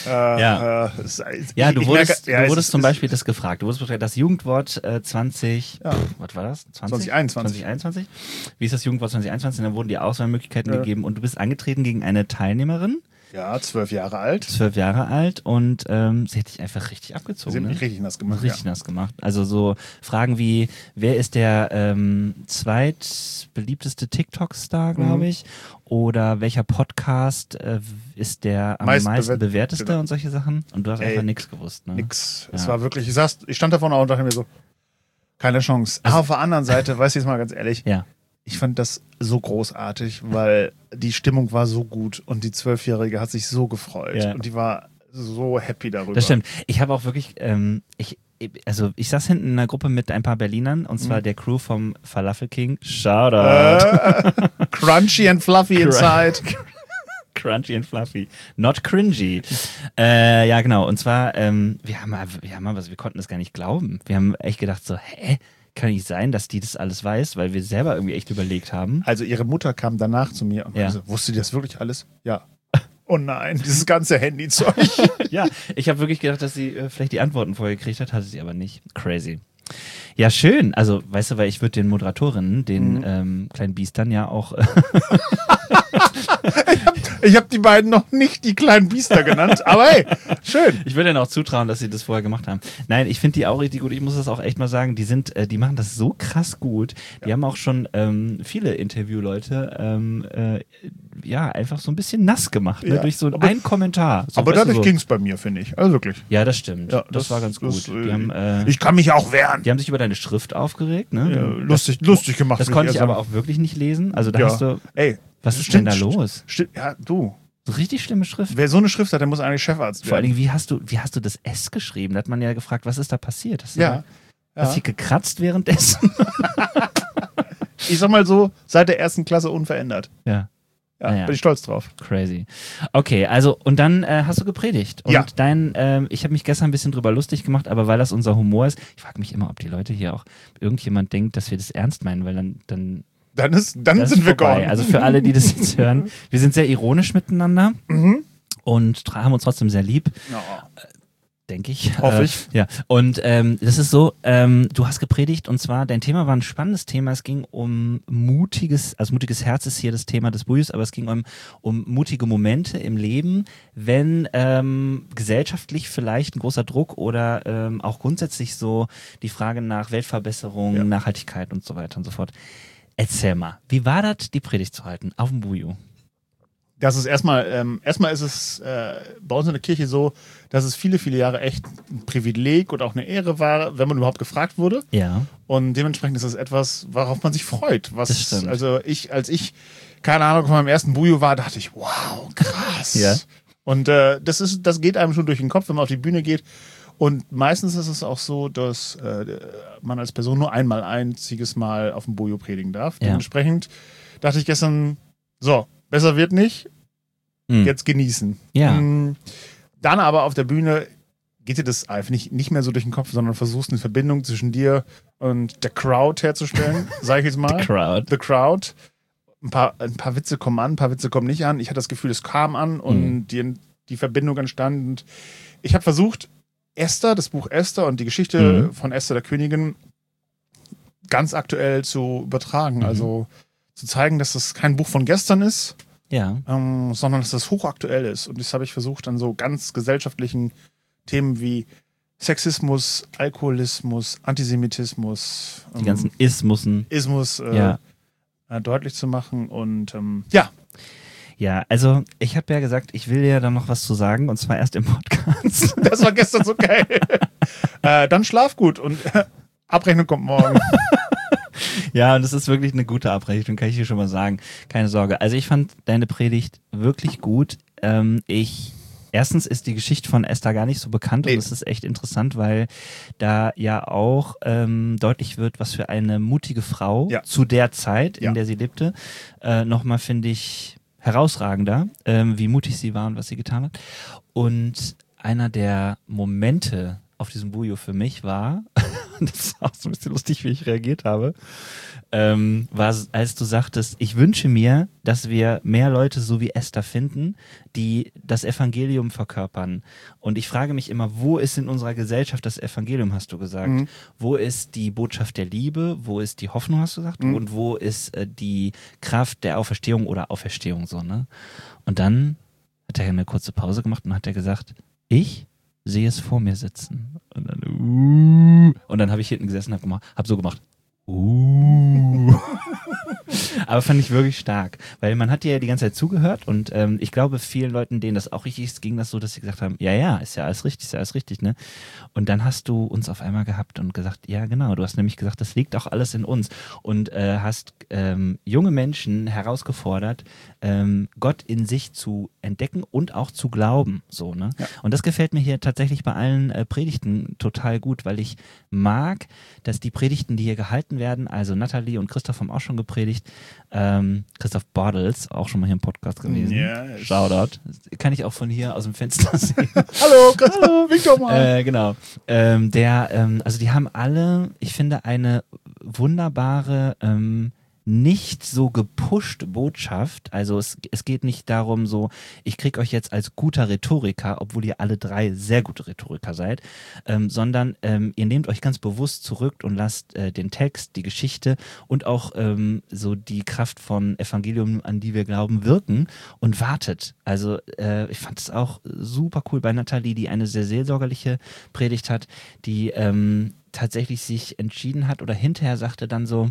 S1: Du wurdest zum Beispiel das gefragt. Du wurdest gefragt, das Jugendwort 20... Ja. Was war das? 2021. Wie ist das Jugendwort 2021? Und dann wurden die Auswahlmöglichkeiten gegeben und du bist angetreten gegen eine Teilnehmerin.
S2: Ja, 12 Jahre alt.
S1: 12 Jahre alt und sie hat dich einfach richtig abgezogen.
S2: Sie hat mich richtig nass gemacht.
S1: Richtig nass gemacht. Also so Fragen wie, wer ist der zweitbeliebteste TikTok-Star, glaube ich? Oder welcher Podcast ist der am meisten bewerteste und solche Sachen? Und du hast einfach nichts gewusst. Ne?
S2: Nix. Ja. Es war wirklich, ich stand da vorne und dachte mir so, keine Chance. Also, auf der anderen Seite, weiß ich jetzt mal ganz ehrlich, ich fand das so großartig, weil die Stimmung war so gut und die 12-Jährige hat sich so gefreut und die war so happy darüber.
S1: Das stimmt. Ich habe auch wirklich, ich saß hinten in einer Gruppe mit ein paar Berlinern und zwar der Crew vom Falafel King. Shoutout.
S2: Crunchy and fluffy inside.
S1: Crunchy and fluffy. Not cringy. Ja, genau. Und zwar, wir konnten das gar nicht glauben. Wir haben echt gedacht so, kann nicht sein, dass die das alles weiß, weil wir selber irgendwie echt überlegt haben.
S2: Also ihre Mutter kam danach zu mir und so, wusste die das wirklich alles? Ja. Oh nein, dieses ganze Handyzeug.
S1: Ja, ich habe wirklich gedacht, dass sie vielleicht die Antworten vorher gekriegt hat, hatte sie aber nicht. Crazy. Ja, schön. Also, weißt du, weil ich würde den Moderatorinnen, den kleinen Biestern ja auch...
S2: Ich habe die beiden noch nicht die kleinen Biester genannt, aber hey, schön.
S1: Ich würde denen auch zutrauen, dass sie das vorher gemacht haben. Nein, ich finde die auch richtig gut. Ich muss das auch echt mal sagen, die machen das so krass gut. Die haben auch schon viele Interviewleute einfach so ein bisschen nass gemacht, ne? Durch so einen Kommentar. So,
S2: aber dadurch ging es bei mir, finde ich. Also wirklich.
S1: Ja, das stimmt. Ja, das war ganz gut. Die haben,
S2: ich kann mich auch wehren.
S1: Die haben sich über deine Schrift aufgeregt. Ne?
S2: Ja, lustig gemacht.
S1: Das konnte ich aber auch wirklich nicht lesen. Also da hast du... Was ist denn da los?
S2: Ja, du.
S1: So richtig schlimme Schrift.
S2: Wer so eine Schrift hat, der muss eigentlich Chefarzt werden.
S1: Vor allen Dingen, wie hast du das S geschrieben? Da hat man ja gefragt, was ist da passiert? Hast du hier gekratzt währenddessen?
S2: Ich sag mal so, seit der 1. Klasse unverändert.
S1: Ja.
S2: Bin ich stolz drauf.
S1: Crazy. Okay, also und dann hast du gepredigt. Und ich habe mich gestern ein bisschen drüber lustig gemacht, aber weil das unser Humor ist, ich frage mich immer, ob die Leute hier auch, irgendjemand denkt, dass wir das ernst meinen, weil dann
S2: sind wir gone.
S1: Also für alle, die das jetzt hören, wir sind sehr ironisch miteinander. und haben uns trotzdem sehr lieb.
S2: Ja.
S1: Denke ich.
S2: Hoffe ich.
S1: Ja. Und das ist so, du hast gepredigt und zwar, dein Thema war ein spannendes Thema. Es ging um mutiges Herz ist hier das Thema des Buches, aber es ging um mutige Momente im Leben, wenn gesellschaftlich vielleicht ein großer Druck oder auch grundsätzlich so die Frage nach Weltverbesserung, Nachhaltigkeit und so weiter und so fort. Erzähl mal, wie war das, die Predigt zu halten auf dem Buju?
S2: Das ist erstmal ist es bei uns in der Kirche so, dass es viele, viele Jahre echt ein Privileg und auch eine Ehre war, wenn man überhaupt gefragt wurde.
S1: Ja.
S2: Und dementsprechend ist es etwas, worauf man sich freut.
S1: Das stimmt.
S2: Also als ich, keine Ahnung, von meinem ersten Bujo war, dachte ich, wow, krass.
S1: Ja.
S2: Und das geht einem schon durch den Kopf, wenn man auf die Bühne geht. Und meistens ist es auch so, dass man als Person nur einziges Mal auf dem Bujo predigen darf.
S1: Ja.
S2: Dementsprechend dachte ich gestern, so, besser wird nicht, jetzt genießen.
S1: Ja.
S2: Dann aber auf der Bühne geht dir das einfach nicht mehr so durch den Kopf, sondern versuchst eine Verbindung zwischen dir und der Crowd herzustellen, sage ich jetzt mal.
S1: The Crowd.
S2: Ein paar Witze kommen an, ein paar Witze kommen nicht an. Ich hatte das Gefühl, es kam an und die Verbindung entstand. Und ich habe versucht, das Buch Esther und die Geschichte von Esther der Königin ganz aktuell zu übertragen. Also zu zeigen, dass das kein Buch von gestern ist, sondern dass das hochaktuell ist. Und das habe ich versucht, an so ganz gesellschaftlichen Themen wie Sexismus, Alkoholismus, Antisemitismus,
S1: die ganzen Ismus
S2: deutlich zu machen. Und
S1: Ja, also ich habe ja gesagt, ich will ja dann noch was zu sagen und zwar erst im Podcast.
S2: Das war gestern so geil. Dann schlaf gut und Abrechnung kommt morgen.
S1: Ja, und das ist wirklich eine gute Abrechnung, kann ich dir schon mal sagen. Keine Sorge. Also ich fand deine Predigt wirklich gut. Erstens ist die Geschichte von Esther gar nicht so bekannt und es ist echt interessant, weil da ja auch deutlich wird, was für eine mutige Frau zu der Zeit, in der sie lebte, nochmal, finde ich, herausragender, wie mutig sie war und was sie getan hat. Und einer der Momente auf diesem Bujo für mich war, das ist auch so ein bisschen lustig, wie ich reagiert habe, war, als du sagtest, ich wünsche mir, dass wir mehr Leute so wie Esther finden, die das Evangelium verkörpern. Und ich frage mich immer, wo ist in unserer Gesellschaft das Evangelium, hast du gesagt? Wo ist die Botschaft der Liebe? Wo ist die Hoffnung, hast du gesagt? Und wo ist die Kraft der Auferstehung oder Auferstehung so, ne? Und dann hat er eine kurze Pause gemacht und hat er gesagt, ich sehe es vor mir sitzen. Und dann habe ich hinten gesessen und hab so gemacht. Aber fand ich wirklich stark, weil man hat dir ja die ganze Zeit zugehört und ich glaube, vielen Leuten, denen das auch richtig ist, ging das so, dass sie gesagt haben, ja, ist ja alles richtig, ne? Und dann hast du uns auf einmal gehabt und gesagt, ja genau, du hast nämlich gesagt, das liegt auch alles in uns und hast junge Menschen herausgefordert, Gott in sich zu entdecken und auch zu glauben, so, ne? Ja. Und das gefällt mir hier tatsächlich bei allen Predigten total gut, weil ich mag, dass die Predigten, die hier gehalten werden, also Nathalie und Christoph haben auch schon gepredigt, Christoph Bordels, auch schon mal hier im Podcast gewesen. Yes. Shoutout. Kann ich auch von hier aus dem Fenster sehen.
S2: Hallo, Christoph, wink doch mal.
S1: Genau. Also die haben alle, ich finde, eine wunderbare, nicht so gepusht Botschaft. Also es geht nicht darum so, ich krieg euch jetzt als guter Rhetoriker, obwohl ihr alle drei sehr gute Rhetoriker seid, sondern ihr nehmt euch ganz bewusst zurück und lasst den Text, die Geschichte und auch so die Kraft von Evangelium, an die wir glauben, wirken und wartet. Also ich fand es auch super cool bei Nathalie, die eine sehr seelsorgerliche Predigt hat, die tatsächlich sich entschieden hat oder hinterher sagte dann so,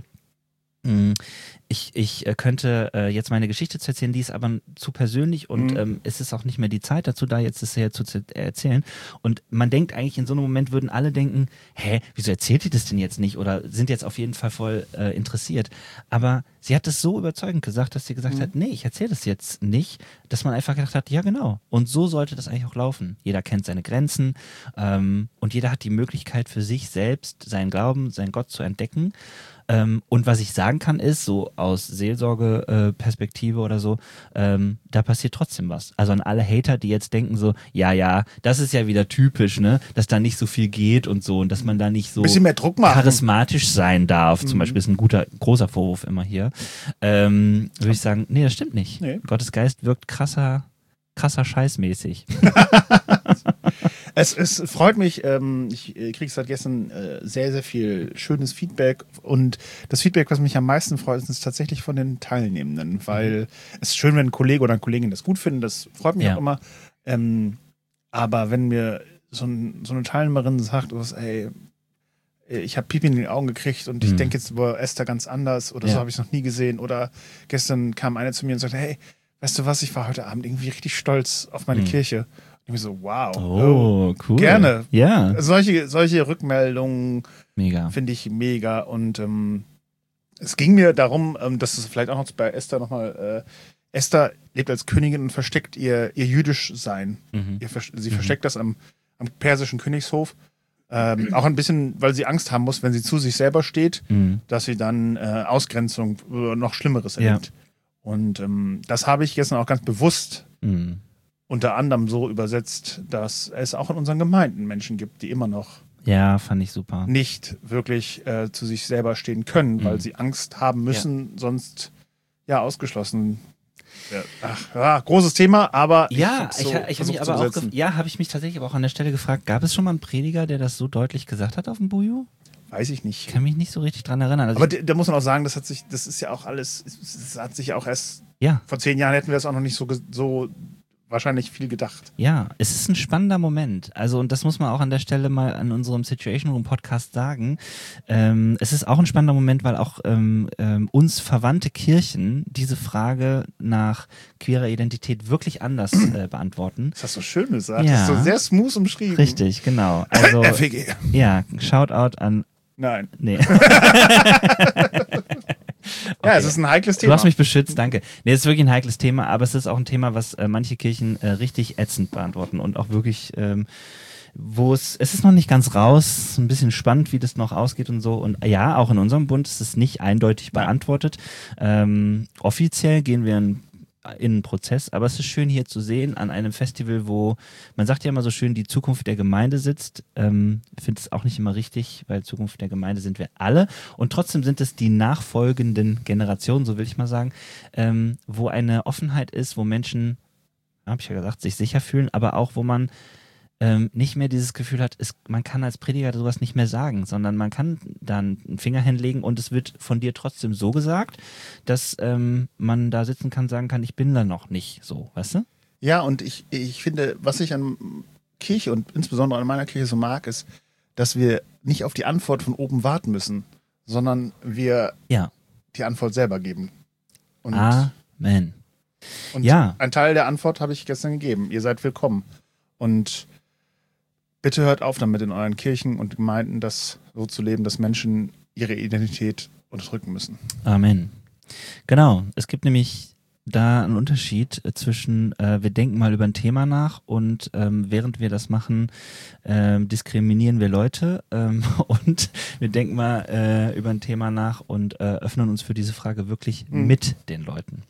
S1: ich könnte jetzt meine Geschichte zu erzählen, die ist aber zu persönlich und es ist auch nicht mehr die Zeit dazu da, jetzt das hier zu erzählen. Und man denkt eigentlich, in so einem Moment würden alle denken, wieso erzählt ihr das denn jetzt nicht? Oder sind jetzt auf jeden Fall voll interessiert. Aber sie hat es so überzeugend gesagt, dass sie gesagt hat, nee, ich erzähle das jetzt nicht, dass man einfach gedacht hat, ja genau. Und so sollte das eigentlich auch laufen. Jeder kennt seine Grenzen und jeder hat die Möglichkeit für sich selbst, seinen Glauben, seinen Gott zu entdecken. Und was ich sagen kann ist, so aus Seelsorge-Perspektive oder so, da passiert trotzdem was. Also an alle Hater, die jetzt denken so, ja, das ist ja wieder typisch, ne, dass da nicht so viel geht und so und dass man da nicht so
S2: bisschen mehr Druck machen,
S1: charismatisch sein darf. Zum Beispiel ist ein großer Vorwurf immer hier. Würde ich sagen, nee, das stimmt nicht. Nee. Gottes Geist wirkt krasser krasser Scheiß mäßig.
S2: Es freut mich, ich kriege seit gestern sehr, sehr viel schönes Feedback und das Feedback, was mich am meisten freut, ist tatsächlich von den Teilnehmenden, weil es ist schön, wenn ein Kollege oder eine Kollegin das gut finden, das freut mich auch immer, aber wenn mir so eine Teilnehmerin sagt, ey, ich habe Pipi in den Augen gekriegt und ich denke jetzt über Esther ganz anders oder so habe ich es noch nie gesehen oder gestern kam eine zu mir und sagte, hey, weißt du was, ich war heute Abend irgendwie richtig stolz auf meine Kirche. Ich bin so, wow.
S1: Oh, cool.
S2: Gerne.
S1: Ja.
S2: Solche Rückmeldungen finde ich mega. Und es ging mir darum, dass es vielleicht auch noch bei Esther nochmal, Esther lebt als Königin und versteckt ihr jüdisch Sein. Sie versteckt das am persischen Königshof. Auch ein bisschen, weil sie Angst haben muss, wenn sie zu sich selber steht, dass sie dann Ausgrenzung oder noch Schlimmeres erlebt. Und das habe ich gestern auch ganz bewusst unter anderem so übersetzt, dass es auch in unseren Gemeinden Menschen gibt, die immer noch
S1: fand ich super.
S2: Nicht wirklich zu sich selber stehen können, weil sie Angst haben müssen, sonst ausgeschlossen. Großes Thema, aber
S1: ich habe mich aber auch habe ich mich tatsächlich aber auch an der Stelle gefragt, gab es schon mal einen Prediger, der das so deutlich gesagt hat auf dem Buju?
S2: Weiß ich nicht.
S1: Ich kann mich nicht so richtig dran erinnern. Also
S2: aber da muss man auch sagen, das ist ja auch alles, es hat sich auch erst vor 10 Jahren hätten wir es auch noch nicht so wahrscheinlich viel gedacht.
S1: Ja, es ist ein spannender Moment. Also, und das muss man auch an der Stelle mal an unserem Situation Room Podcast sagen. Es ist auch ein spannender Moment, weil auch uns verwandte Kirchen diese Frage nach queerer Identität wirklich anders beantworten.
S2: Das hast du schön gesagt. Das ist so sehr smooth umschrieben.
S1: Richtig, genau. Also,
S2: FWG.
S1: Ja, Shoutout an...
S2: Nein.
S1: Nee.
S2: Ja, es ist ein heikles Thema.
S1: Du hast mich beschützt, danke. Nee, es ist wirklich ein heikles Thema, aber es ist auch ein Thema, was manche Kirchen richtig ätzend beantworten und auch wirklich, es ist noch nicht ganz raus, ein bisschen spannend, wie das noch ausgeht und so. Und ja, auch in unserem Bund ist es nicht eindeutig beantwortet. Offiziell gehen wir in einen Prozess, aber es ist schön hier zu sehen an einem Festival, wo, man sagt ja immer so schön, die Zukunft der Gemeinde sitzt. Ich finde es auch nicht immer richtig, weil Zukunft der Gemeinde sind wir alle und trotzdem sind es die nachfolgenden Generationen, so will ich mal sagen, wo eine Offenheit ist, wo Menschen, habe ich ja gesagt, sich sicher fühlen, aber auch, wo man nicht mehr dieses Gefühl hat, man kann als Prediger sowas nicht mehr sagen, sondern man kann dann einen Finger hinlegen und es wird von dir trotzdem so gesagt, dass man da sitzen kann, sagen kann, ich bin da noch nicht so, weißt du?
S2: Ja, und ich finde, was ich an Kirche und insbesondere an meiner Kirche so mag, ist, dass wir nicht auf die Antwort von oben warten müssen, sondern wir die Antwort selber geben. Und
S1: Amen.
S2: Und ein Teil der Antwort habe ich gestern gegeben. Ihr seid willkommen. Und bitte hört auf damit in euren Kirchen und Gemeinden, das so zu leben, dass Menschen ihre Identität unterdrücken müssen.
S1: Amen. Genau. Es gibt nämlich da einen Unterschied zwischen, wir denken mal über ein Thema nach und während wir das machen, diskriminieren wir Leute und wir denken mal über ein Thema nach und öffnen uns für diese Frage wirklich mit den Leuten.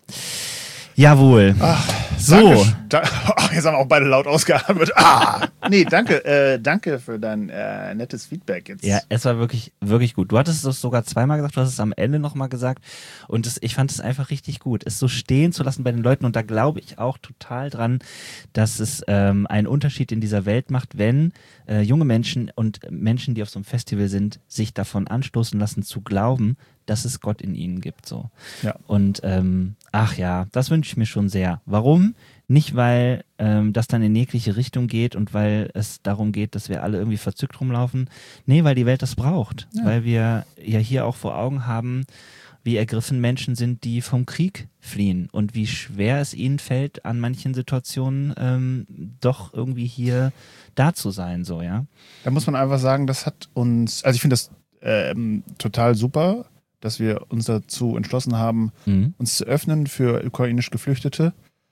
S1: Jawohl.
S2: Ach,
S1: so.
S2: Jetzt haben wir auch beide laut ausgeatmet. Nee, danke für dein nettes Feedback jetzt.
S1: Ja, es war wirklich, wirklich gut. Du hattest es sogar zweimal gesagt, du hast es am Ende nochmal gesagt und ich fand es einfach richtig gut, es so stehen zu lassen bei den Leuten und da glaube ich auch total dran, dass es einen Unterschied in dieser Welt macht, wenn junge Menschen und Menschen, die auf so einem Festival sind, sich davon anstoßen lassen zu glauben, dass es Gott in ihnen gibt. So.
S2: Ja.
S1: Und das wünsche ich mir schon sehr. Warum? Nicht, weil das dann in jegliche Richtung geht und weil es darum geht, dass wir alle irgendwie verzückt rumlaufen. Nee, weil die Welt das braucht. Ja. Weil wir ja hier auch vor Augen haben, wie ergriffen Menschen sind, die vom Krieg fliehen und wie schwer es ihnen fällt, an manchen Situationen doch irgendwie hier da zu sein. So, ja.
S2: Da muss man einfach sagen, das hat uns, also ich finde das total super, dass wir uns dazu entschlossen haben, uns zu öffnen für ukrainisch Geflüchtete.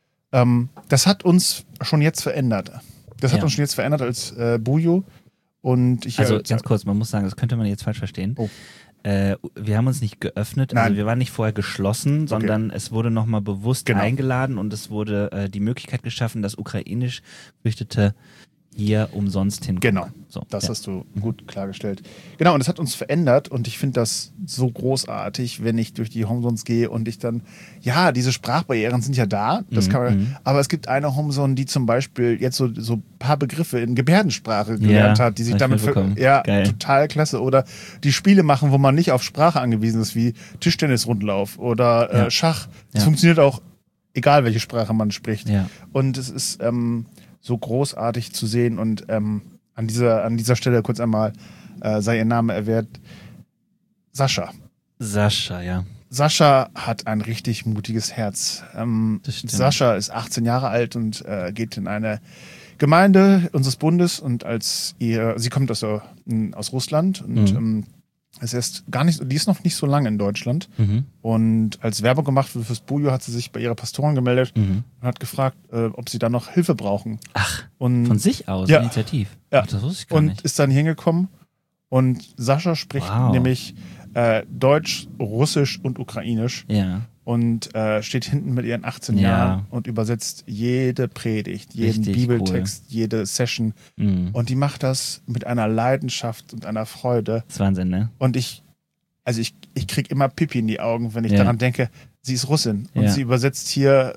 S2: Das hat uns schon jetzt verändert. Das hat uns schon jetzt verändert als Bujo. Und
S1: ganz kurz, man muss sagen, das könnte man jetzt falsch verstehen.
S2: Oh.
S1: Wir haben uns nicht geöffnet,
S2: Nein.
S1: also wir waren nicht vorher geschlossen, sondern es wurde nochmal bewusst eingeladen und es wurde die Möglichkeit geschaffen, dass ukrainisch Geflüchtete hier umsonst hinkommen.
S2: Genau,
S1: so,
S2: das hast du gut klargestellt. Genau, und das hat uns verändert und ich finde das so großartig, wenn ich durch die Homezones gehe und ich dann, ja, diese Sprachbarrieren sind ja da, das kann man, aber es gibt eine Homezone, die zum Beispiel jetzt so ein paar Begriffe in Gebärdensprache gelernt hat, die sich damit, total klasse. Oder die Spiele machen, wo man nicht auf Sprache angewiesen ist, wie Tischtennis-Rundlauf oder Schach. Das funktioniert auch, egal welche Sprache man spricht. Ja. Und es ist so großartig zu sehen und an dieser Stelle kurz einmal sei ihr Name erwähnt. Sascha, ja. Sascha hat ein richtig mutiges Herz. Sascha ist 18 Jahre alt und geht in eine Gemeinde unseres Bundes und sie kommt aus Russland und die ist noch nicht so lange in Deutschland. Und als Werbung gemacht fürs Bujo hat sie sich bei ihrer Pastorin gemeldet und hat gefragt, ob sie da noch Hilfe brauchen.
S1: Ach,
S2: und
S1: von sich aus, Initiativ.
S2: Ja.
S1: Ach, das wusste ich gar nicht.
S2: Und ist dann hingekommen und Sascha spricht nämlich Deutsch, Russisch und Ukrainisch. Ja. Und steht hinten mit ihren 18 Jahren und übersetzt jede Predigt, jeden Bibeltext, jede Session. Und die macht das mit einer Leidenschaft und einer Freude.
S1: Das ist Wahnsinn, ne?
S2: Und ich kriege immer Pipi in die Augen, wenn ich daran denke, sie ist Russin und sie übersetzt hier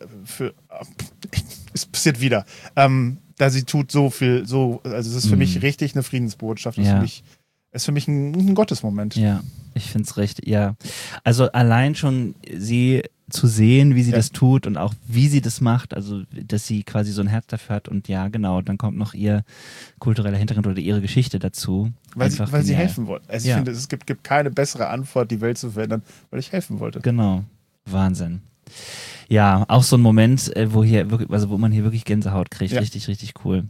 S2: es passiert wieder. Da sie tut so viel, also es ist für mich richtig eine Friedensbotschaft. Ist für mich ein Gottesmoment.
S1: Ja, ich finde es richtig, ja. Also allein schon sie zu sehen, wie sie das tut und auch wie sie das macht, also dass sie quasi so ein Herz dafür hat und ja, genau, dann kommt noch ihr kultureller Hintergrund oder ihre Geschichte dazu.
S2: Weil sie helfen wollte. Also ich finde, es gibt keine bessere Antwort, die Welt zu verändern, weil ich helfen wollte.
S1: Genau, Wahnsinn. Ja, auch so ein Moment, wo man hier wirklich Gänsehaut kriegt, richtig, richtig cool.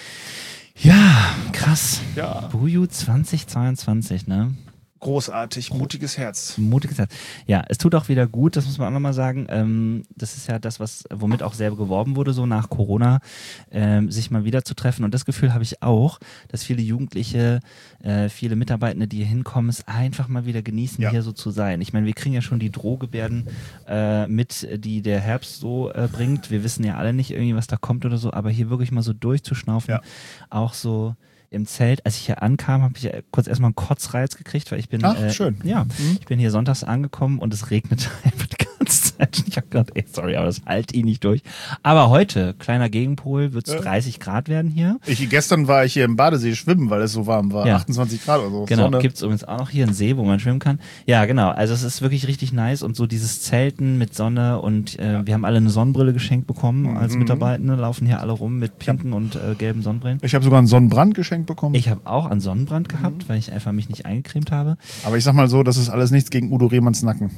S1: Ja, krass.
S2: Ja.
S1: Bujo 2022, ne?
S2: Großartig, mutiges Herz.
S1: Mutiges Herz. Ja, es tut auch wieder gut, das muss man auch nochmal sagen. Das ist ja das, womit auch selber geworben wurde, so nach Corona, sich mal wieder zu treffen. Und das Gefühl habe ich auch, dass viele Jugendliche, viele Mitarbeitende, die hier hinkommen, es einfach mal wieder genießen, hier so zu sein. Ich meine, wir kriegen ja schon die Drohgebärden mit, die der Herbst so bringt. Wir wissen ja alle nicht irgendwie, was da kommt oder so, aber hier wirklich mal so durchzuschnaufen, auch so im Zelt, als ich hier ankam, habe ich ja kurz erstmal einen Kotzreiz gekriegt, weil ich bin
S2: schön.
S1: Ja, ich bin hier sonntags angekommen und es regnet einfach die ganze Zeit. Ich habe gedacht, sorry, aber das halt nicht durch. Aber heute, kleiner Gegenpol, wird es 30 Grad werden hier.
S2: Gestern war ich hier im Badesee schwimmen, weil es so warm war. 28 Grad oder so.
S1: Genau, gibt es übrigens auch noch hier einen See, wo man schwimmen kann. Ja, genau, also es ist wirklich richtig nice und so dieses Zelten mit Sonne und wir haben alle eine Sonnenbrille geschenkt bekommen als Mitarbeitende, laufen hier alle rum mit pinken und gelben Sonnenbrillen.
S2: Ich habe sogar einen Sonnenbrand geschenkt bekommen.
S1: Ich habe auch einen Sonnenbrand gehabt, weil ich einfach mich nicht eingecremt habe.
S2: Aber ich sag mal so, das ist alles nichts gegen Udo Rehmanns Nacken.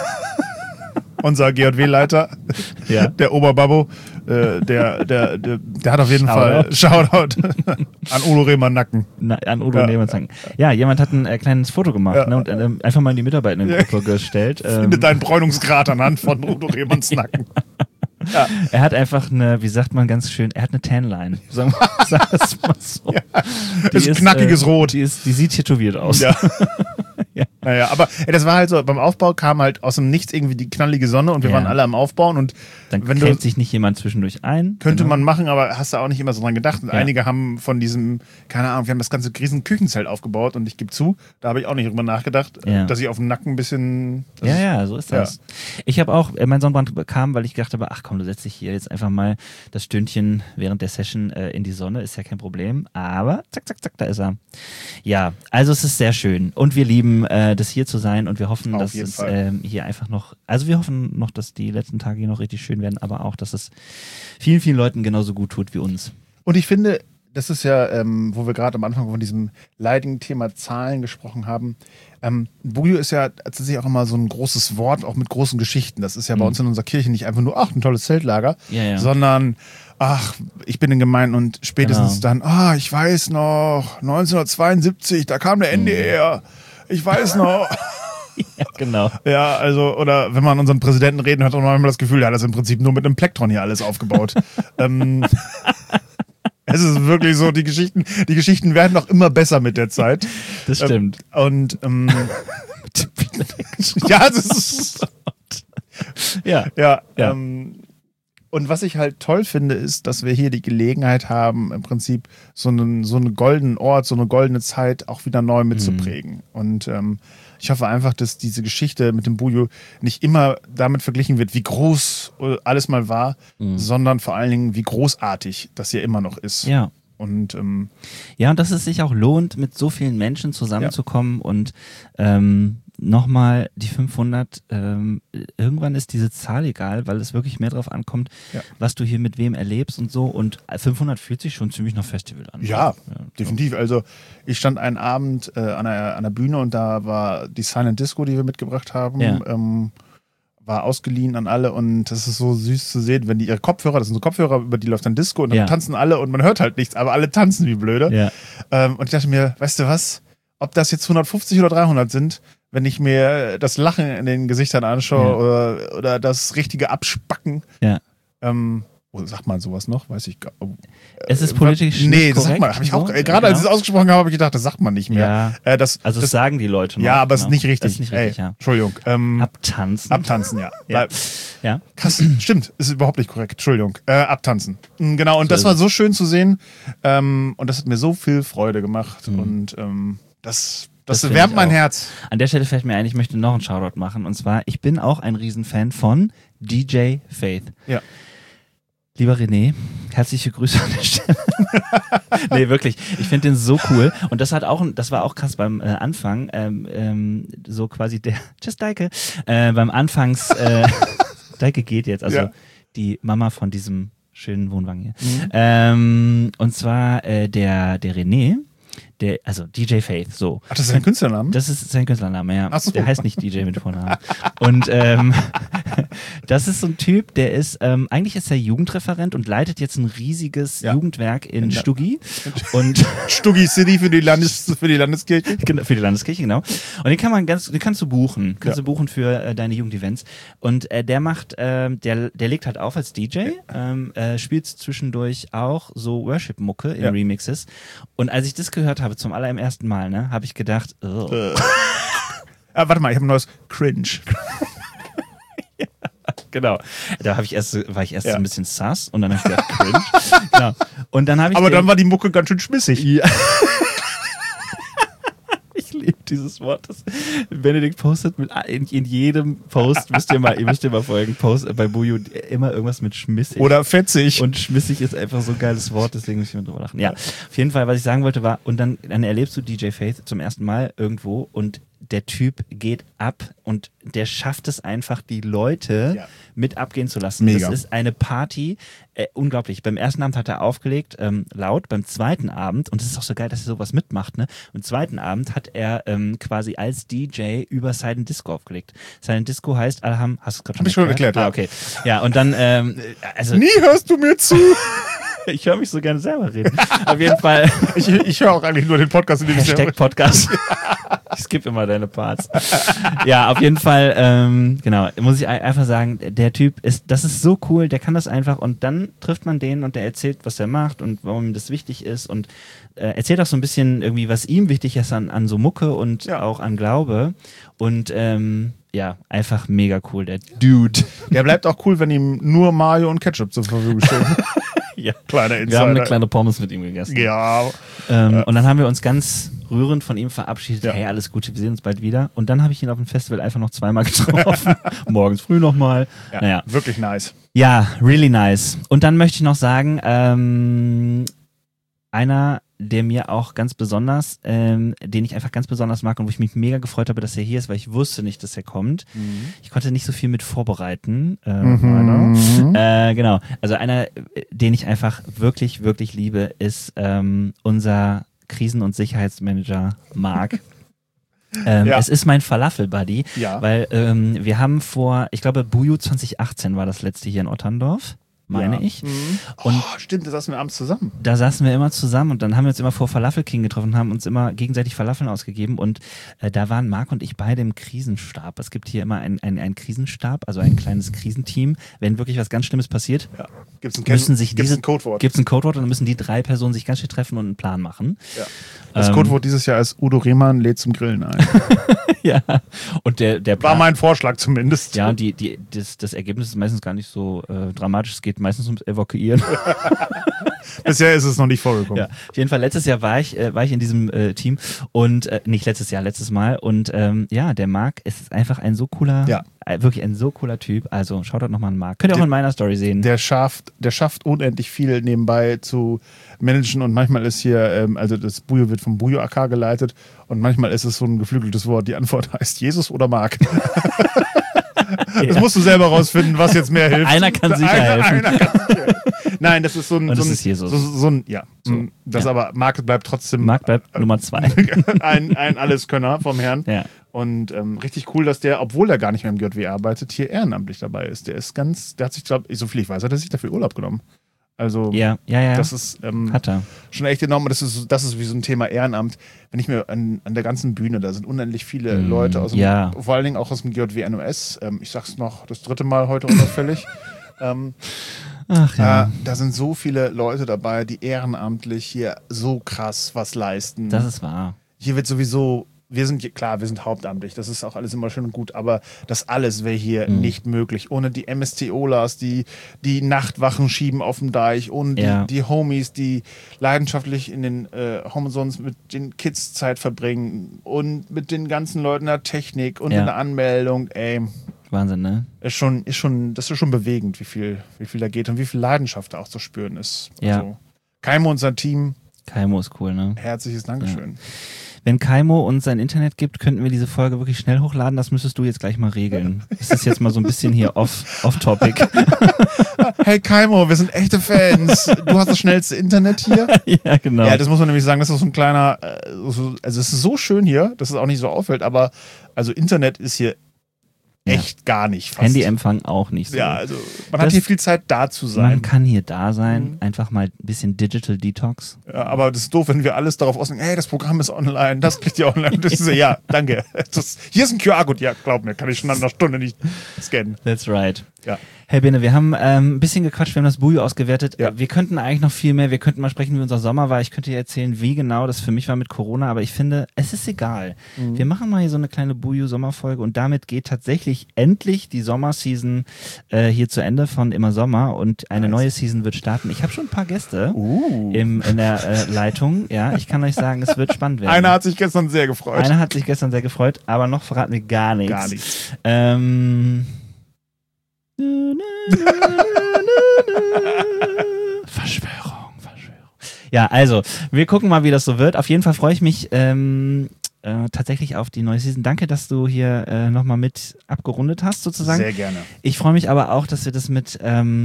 S2: Unser GJW-Leiter, der Oberbabbo, der hat auf jeden Fall Shoutout an Udo Rehmann Nacken.
S1: An Udo Rehmanns Nacken. Ja, jemand hat ein kleines Foto gemacht und einfach mal in die Mitarbeitendengruppe gestellt.
S2: Findet deinen Bräunungsgrad anhand von Udo Rehmanns Nacken.
S1: Ja. Er hat einfach eine, wie sagt man ganz schön, er hat eine Tanline. Sag das mal so.
S2: Ja. Die ist knackiges Rot.
S1: Die sieht tätowiert aus.
S2: Ja. Ja. Naja, aber das war halt so, beim Aufbau kam halt aus dem Nichts irgendwie die knallige Sonne und wir waren alle am Aufbauen und
S1: dann cremt sich nicht jemand zwischendurch ein.
S2: Könnte man machen, aber hast du auch nicht immer so dran gedacht. Und einige haben von diesem, keine Ahnung, wir haben das ganze riesen Küchenzelt aufgebaut und ich gebe zu, da habe ich auch nicht drüber nachgedacht, dass ich auf dem Nacken ein bisschen...
S1: so ist das. Ja. Ich habe auch, mein Sonnenbrand kam, weil ich gedacht habe, ach komm, du setzt dich hier jetzt einfach mal das Stündchen während der Session in die Sonne, ist ja kein Problem. Aber zack, zack, zack, da ist er. Ja, also es ist sehr schön und wir lieben das hier zu sein und wir hoffen, dass es hier einfach noch, also wir hoffen noch, dass die letzten Tage hier noch richtig schön werden, aber auch, dass es vielen, vielen Leuten genauso gut tut wie uns.
S2: Und ich finde, das ist ja, wo wir gerade am Anfang von diesem leidigen Thema Zahlen gesprochen haben, Bujo ist ja tatsächlich auch immer so ein großes Wort, auch mit großen Geschichten. Das ist ja bei uns in unserer Kirche nicht einfach nur, ein tolles Zeltlager, sondern ich bin in Gemeinden und spätestens dann, ich weiß noch, 1972, da kam der NDR. Ich weiß noch.
S1: Ja, genau.
S2: Ja, also, oder wenn man unseren Präsidenten reden hört, hat man manchmal das Gefühl, der hat das im Prinzip nur mit einem Plektron hier alles aufgebaut. Es ist wirklich so, die Geschichten werden noch immer besser mit der Zeit.
S1: Das stimmt.
S2: Und ja, das ist
S1: ja.
S2: Und was ich halt toll finde, ist, dass wir hier die Gelegenheit haben, im Prinzip so einen goldenen Ort, so eine goldene Zeit auch wieder neu mitzuprägen. Und ich hoffe einfach, dass diese Geschichte mit dem Bujo nicht immer damit verglichen wird, wie groß alles mal war, sondern vor allen Dingen, wie großartig das hier immer noch ist.
S1: Ja.
S2: Und
S1: und dass es sich auch lohnt, mit so vielen Menschen zusammenzukommen und nochmal die 500, irgendwann ist diese Zahl egal, weil es wirklich mehr drauf ankommt, was du hier mit wem erlebst und so, und 500 fühlt sich schon ziemlich nach Festival an.
S2: Ja, definitiv. Also ich stand einen Abend an der Bühne und da war die Silent Disco, die wir mitgebracht haben, war ausgeliehen an alle, und das ist so süß zu sehen, wenn die ihre Kopfhörer, das sind so Kopfhörer, über die läuft dann Disco und dann tanzen alle und man hört halt nichts, aber alle tanzen wie blöde. Ja. Und ich dachte mir, weißt du was, ob das jetzt 150 oder 300 sind, wenn ich mir das Lachen in den Gesichtern anschaue oder das richtige Abspacken. Ja. Sagt man sowas noch? Weiß ich gar nicht.
S1: Es ist politisch
S2: nicht das sagt man. Hab ich auch, gerade als ich es ausgesprochen habe, habe ich gedacht, das sagt man nicht mehr.
S1: Ja. Das sagen die Leute noch.
S2: Ja, aber es ist nicht richtig.
S1: Das ist nicht richtig,
S2: Entschuldigung.
S1: Abtanzen.
S2: Abtanzen, ja. Krass, stimmt. Ist überhaupt nicht korrekt. Entschuldigung. Abtanzen. Genau, und so das war so schön zu sehen. Und das hat mir so viel Freude gemacht. Und das wärmt mein Herz.
S1: An der Stelle fällt mir ein, ich möchte noch einen Shoutout machen. Und zwar, ich bin auch ein Riesenfan von DJ Faith. Ja. Lieber René, herzliche Grüße an der Stelle. Nee, wirklich. Ich finde den so cool. Und das war auch krass beim Anfang, so quasi Deike, beim Anfangs, Deike geht jetzt, also die Mama von diesem schönen Wohnwagen hier. Und zwar der René, also DJ Faith, so.
S2: Ach, das ist sein Künstlername?
S1: Das ist sein Künstlername, ja.
S2: Ach so.
S1: Der heißt nicht DJ mit Vornamen. Und das ist so ein Typ, der ist, eigentlich ist er Jugendreferent und leitet jetzt ein riesiges Jugendwerk in Stuggi. Und
S2: Stuggi City für die Landeskirche?
S1: Genau, für die Landeskirche, genau. Und den kannst du buchen. Kannst du buchen für deine Jugendevents. Und der macht, der legt halt auf als DJ, spielt zwischendurch auch so Worship-Mucke in Remixes. Und als ich das gehört habe zum allerersten Mal, ne, habe ich gedacht,
S2: warte mal, ich habe ein neues Cringe.
S1: Genau. Da war ich erst so ein bisschen sass und dann habe ich gedacht, cringe. Genau. Und dann habe ich
S2: dann war die Mucke ganz schön schmissig.
S1: Ja. Ich liebe dieses Wort. Das Benedikt postet in jedem Post, müsst ihr mal folgen, Post bei Bujo immer irgendwas mit schmissig.
S2: Oder fetzig.
S1: Und schmissig ist einfach so ein geiles Wort, deswegen muss ich mal drüber lachen. Ja, auf jeden Fall, was ich sagen wollte war, und dann erlebst du DJ Faith zum ersten Mal irgendwo und der Typ geht ab und der schafft es einfach, die Leute mit abgehen zu lassen.
S2: Mega.
S1: Das ist eine Party, unglaublich. Beim ersten Abend hat er aufgelegt, laut. Beim zweiten Abend, und es ist auch so geil, dass er sowas mitmacht, ne? Beim zweiten Abend hat er quasi als DJ über Silent Disco aufgelegt. Silent Disco heißt, Alham, hast du es gerade schon
S2: Hab ich schon erklärt,
S1: ja. Okay. Ja, und dann, also.
S2: Nie hörst du mir zu!
S1: Ich höre mich so gerne selber reden. Auf jeden Fall.
S2: Ich höre auch eigentlich nur den Podcast, in dem
S1: Hashtag Podcast. Ich skippe immer deine Parts. Ja, auf jeden Fall, genau, muss ich einfach sagen, der Typ das ist so cool, der kann das einfach, und dann trifft man den und der erzählt, was er macht und warum ihm das wichtig ist, und erzählt auch so ein bisschen irgendwie, was ihm wichtig ist an so Mucke und auch an Glaube, und einfach mega cool, der Dude.
S2: Der bleibt auch cool, wenn ihm nur Mayo und Ketchup zur Verfügung stehen.
S1: Ja.
S2: Kleiner Insider.
S1: Wir haben eine kleine Pommes mit ihm gegessen.
S2: Ja.
S1: Und dann haben wir uns ganz rührend von ihm verabschiedet. Hey, alles Gute, wir sehen uns bald wieder. Und dann habe ich ihn auf dem Festival einfach noch zweimal getroffen. Morgens früh nochmal.
S2: Ja, naja. Wirklich nice.
S1: Ja, really nice. Und dann möchte ich noch sagen, einer, der mir auch ganz besonders, den ich einfach ganz besonders mag und wo ich mich mega gefreut habe, dass er hier ist, weil ich wusste nicht, dass er kommt. Ich konnte nicht so viel mit vorbereiten. Genau. Also einer, den ich einfach wirklich, wirklich liebe, ist unser Krisen- und Sicherheitsmanager Marc. Es ist mein Falafel-Buddy, weil wir haben ich glaube, Bujo 2018 war das letzte hier in Otterndorf. Meine ich.
S2: Und stimmt, da saßen wir abends zusammen.
S1: Da saßen wir immer zusammen und dann haben wir uns immer vor Falafel King getroffen und haben uns immer gegenseitig Falafeln ausgegeben, und da waren Marc und ich beide im Krisenstab. Es gibt hier immer einen Krisenstab, also ein kleines Krisenteam. Wenn wirklich was ganz Schlimmes passiert,
S2: gibt's ein Codewort.
S1: Gibt's ein Codewort, und dann müssen die 3 Personen sich ganz schnell treffen und einen Plan machen.
S2: Ja. Das Codewort dieses Jahr ist Udo Rehmann lädt zum Grillen ein.
S1: Ja. Und der
S2: Plan, war mein Vorschlag zumindest.
S1: Ja, und das Ergebnis ist meistens gar nicht so dramatisch. Es geht reicht meistens ums Evakuieren.
S2: Bisher ist es noch nicht vorgekommen.
S1: Ja, auf jeden Fall, letztes Jahr war ich in diesem Team und nicht letztes Jahr, letztes Mal und der Marc ist einfach ein so cooler, wirklich ein so cooler Typ, also schaut dort nochmal an Marc. Könnt ihr auch in meiner Story sehen.
S2: Der schafft unendlich viel nebenbei zu managen und manchmal ist hier, also das Bujo wird vom Bujo AK geleitet und manchmal ist es so ein geflügeltes Wort, die Antwort heißt Jesus oder Marc. Das musst du selber rausfinden, was jetzt mehr hilft.
S1: Einer kann sicher helfen.
S2: Nein, das ist so ein.
S1: Und das ist Jesus.
S2: Aber Marc bleibt trotzdem.
S1: Marc bleibt Nummer 2.
S2: ein Alleskönner vom Herrn.
S1: Ja.
S2: Und richtig cool, dass der, obwohl er gar nicht mehr im JW arbeitet, hier ehrenamtlich dabei ist. Der hat sich, glaube ich, so viel ich weiß, hat er sich dafür Urlaub genommen. Also, das ist
S1: hat er.
S2: schon echt enorm. Das ist wie so ein Thema Ehrenamt. Wenn ich mir an der ganzen Bühne, da sind unendlich viele Leute, vor allen Dingen auch aus dem GJW NOS. Ich sag's noch das 3. Mal heute unauffällig. Da sind so viele Leute dabei, die ehrenamtlich hier so krass was leisten.
S1: Das ist wahr.
S2: Hier wird sowieso, wir sind hauptamtlich, das ist auch alles immer schön und gut, aber das alles wäre hier nicht möglich. Ohne die MSTOlers, die Nachtwachen schieben auf dem Deich, ohne die Homies, die leidenschaftlich in den Homezones mit den Kids Zeit verbringen und mit den ganzen Leuten der Technik und in der Anmeldung,
S1: Wahnsinn, ne?
S2: Das ist schon bewegend, wie viel da geht und wie viel Leidenschaft da auch zu spüren ist. Also, Kaimo und sein Team.
S1: Kaimo ist cool, ne?
S2: Herzliches Dankeschön.
S1: Ja. Wenn Kaimo uns sein Internet gibt, könnten wir diese Folge wirklich schnell hochladen. Das müsstest du jetzt gleich mal regeln. Das ist jetzt mal so ein bisschen hier off-topic.
S2: Hey Kaimo, wir sind echte Fans. Du hast das schnellste Internet hier.
S1: Ja, genau.
S2: Ja, das muss man nämlich sagen. Das ist so ein kleiner, also es ist so schön hier, dass es auch nicht so auffällt, aber also Internet ist hier echt gar nicht. Fast.
S1: Handyempfang auch nicht so.
S2: Ja, also man hat hier viel Zeit da zu sein.
S1: Man kann hier da sein, einfach mal ein bisschen Digital Detox.
S2: Ja, aber das ist doof, wenn wir alles darauf auslegen, hey, das Programm ist online, das kriegt ihr online. Das ist so, ja, danke. Hier ist ein QR-Code. Ja, glaub mir, kann ich schon nach einer Stunde nicht scannen.
S1: That's right.
S2: Ja.
S1: Hey Bene, wir haben ein bisschen gequatscht, wir haben das Bujo ausgewertet.
S2: Ja.
S1: Wir könnten eigentlich noch viel mehr, wir könnten mal sprechen, wie unser Sommer war. Ich könnte dir erzählen, wie genau das für mich war mit Corona, aber ich finde, es ist egal. Wir machen mal hier so eine kleine Bujo-Sommerfolge und damit geht tatsächlich endlich die Sommerseason hier zu Ende von Immer Sommer und eine neue Season wird starten. Ich habe schon ein paar Gäste in der Leitung. Ja, ich kann euch sagen, es wird spannend werden.
S2: Einer hat sich gestern sehr gefreut.
S1: Aber noch verraten wir gar nichts.
S2: Gar nichts.
S1: Verschwörung. Ja, also, wir gucken mal, wie das so wird. Auf jeden Fall freue ich mich tatsächlich auf die neue Season. Danke, dass du hier nochmal mit abgerundet hast, sozusagen.
S2: Sehr gerne.
S1: Ich freue mich aber auch, dass wir das mit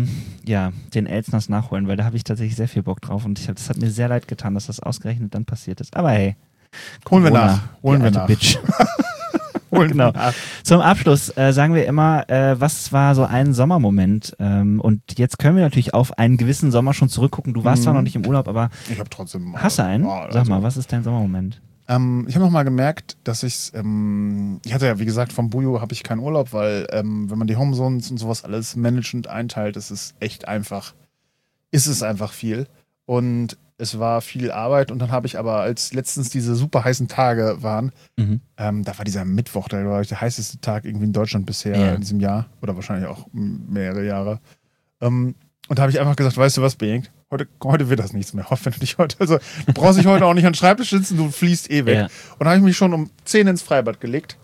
S1: den Elsners nachholen, weil da habe ich tatsächlich sehr viel Bock drauf und das hat mir sehr leid getan, dass das ausgerechnet dann passiert ist. Aber hey,
S2: holen wir nach.
S1: Bitch. Genau. Zum Abschluss sagen wir immer, was war so ein Sommermoment? Und jetzt können wir natürlich auf einen gewissen Sommer schon zurückgucken. Du warst zwar noch nicht im Urlaub, aber
S2: ich habe trotzdem.
S1: Hast du einen? Sag mal, was ist dein Sommermoment?
S2: Ich habe noch mal gemerkt, dass ich hatte ja, wie gesagt, vom Bujo habe ich keinen Urlaub, weil wenn man die Homezones und sowas alles managend einteilt, ist es echt einfach. Ist es einfach viel. Und es war viel Arbeit und dann habe ich aber, als letztens diese super heißen Tage waren, da war dieser Mittwoch, der war der heißeste Tag irgendwie in Deutschland bisher in diesem Jahr oder wahrscheinlich auch mehrere Jahre. Und da habe ich einfach gesagt, weißt du was, Bengt, heute wird das nichts mehr. Wenn du dich heute, also du brauchst dich heute auch nicht an den Schreibtisch sitzen, du fließt eh weg. Ja. Und da habe ich mich schon um 10 ins Freibad gelegt,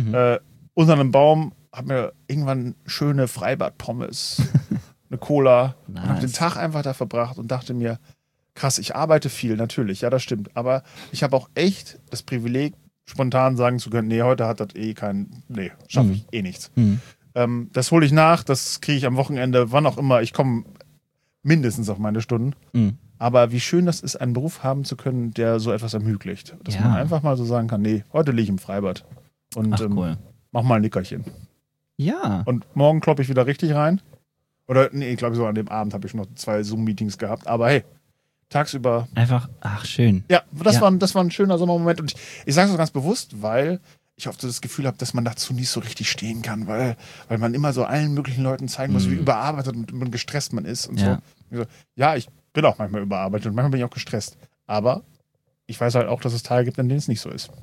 S2: unter einem Baum, habe mir irgendwann schöne Freibad-Pommes, eine Cola, und habe den Tag einfach da verbracht und dachte mir, krass, ich arbeite viel, natürlich, ja, das stimmt. Aber ich habe auch echt das Privileg, spontan sagen zu können, nee, heute hat das schaffe ich eh nichts. Das hole ich nach, das kriege ich am Wochenende, wann auch immer, ich komme mindestens auf meine Stunden. Aber wie schön das ist, einen Beruf haben zu können, der so etwas ermöglicht. Dass man einfach mal so sagen kann, nee, heute liege ich im Freibad und
S1: cool.
S2: Mach mal ein Nickerchen.
S1: Ja.
S2: Und morgen kloppe ich wieder richtig rein. Oder, nee, ich glaube, so an dem Abend habe ich noch 2 Zoom-Meetings gehabt. Aber hey, tagsüber.
S1: Einfach, schön.
S2: Ja, das war ein schöner Sommermoment. Und ich sage es ganz bewusst, weil ich oft so das Gefühl habe, dass man dazu nicht so richtig stehen kann, weil man immer so allen möglichen Leuten zeigen muss, wie überarbeitet und gestresst man ist. Und so. Ja, ich bin auch manchmal überarbeitet und manchmal bin ich auch gestresst. Aber ich weiß halt auch, dass es Tage gibt, an denen es nicht so ist.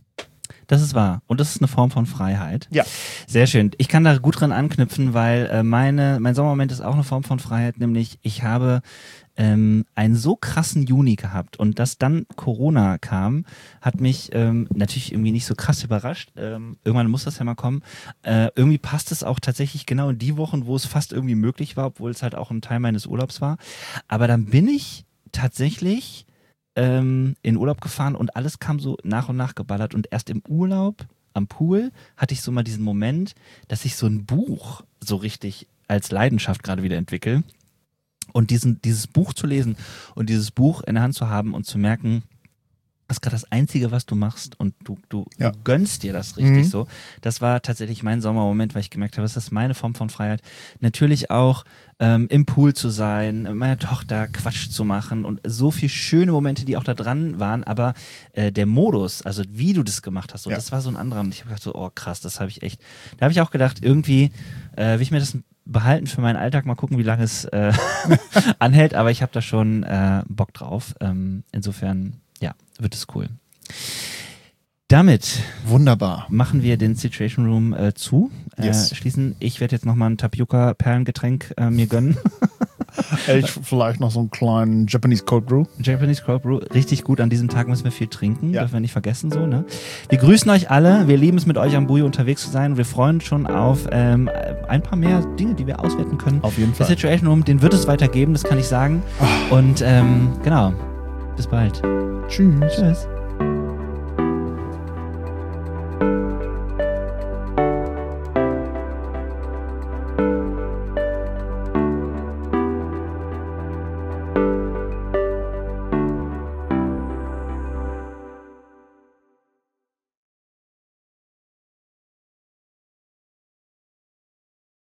S1: Das ist wahr. Und das ist eine Form von Freiheit.
S2: Ja.
S1: Sehr schön. Ich kann da gut dran anknüpfen, weil mein Sommermoment ist auch eine Form von Freiheit, nämlich ich habe einen so krassen Juni gehabt und dass dann Corona kam, hat mich natürlich irgendwie nicht so krass überrascht. Irgendwann muss das ja mal kommen. Irgendwie passt es auch tatsächlich genau in die Wochen, wo es fast irgendwie möglich war, obwohl es halt auch ein Teil meines Urlaubs war. Aber dann bin ich tatsächlich in Urlaub gefahren und alles kam so nach und nach geballert und erst im Urlaub am Pool hatte ich so mal diesen Moment, dass ich so ein Buch so richtig als Leidenschaft gerade wieder entwickle. Und dieses Buch zu lesen und dieses Buch in der Hand zu haben und zu merken, das ist gerade das Einzige, was du machst und du gönnst dir das richtig so. Das war tatsächlich mein Sommermoment, weil ich gemerkt habe, das ist meine Form von Freiheit. Natürlich auch im Pool zu sein, mit meiner Tochter Quatsch zu machen und so viele schöne Momente, die auch da dran waren, aber der Modus, also wie du das gemacht hast, so, das war so ein anderer. Und ich habe gedacht so, oh krass, da habe ich auch gedacht, irgendwie will ich mir das behalten für meinen Alltag, mal gucken, wie lange es anhält, aber ich habe da schon Bock drauf. Insofern, ja, wird es cool. Damit
S2: wunderbar
S1: machen wir den Situation Room zu. Schließen. Ich werde jetzt nochmal ein Tapioca-Perlengetränk mir gönnen.
S2: Vielleicht noch so einen kleinen Japanese Cold Brew.
S1: Japanese Cold Brew, richtig gut. An diesem Tag müssen wir viel trinken, dürfen wir nicht vergessen. So, ne? Wir grüßen euch alle. Wir lieben es, mit euch am Bujo unterwegs zu sein. Und wir freuen uns schon auf ein paar mehr Dinge, die wir auswerten können.
S2: Auf jeden Fall.
S1: Der Situation Room, den wird es weitergeben, das kann ich sagen. Und genau, bis bald.
S2: Tschüss.
S1: Tschüss.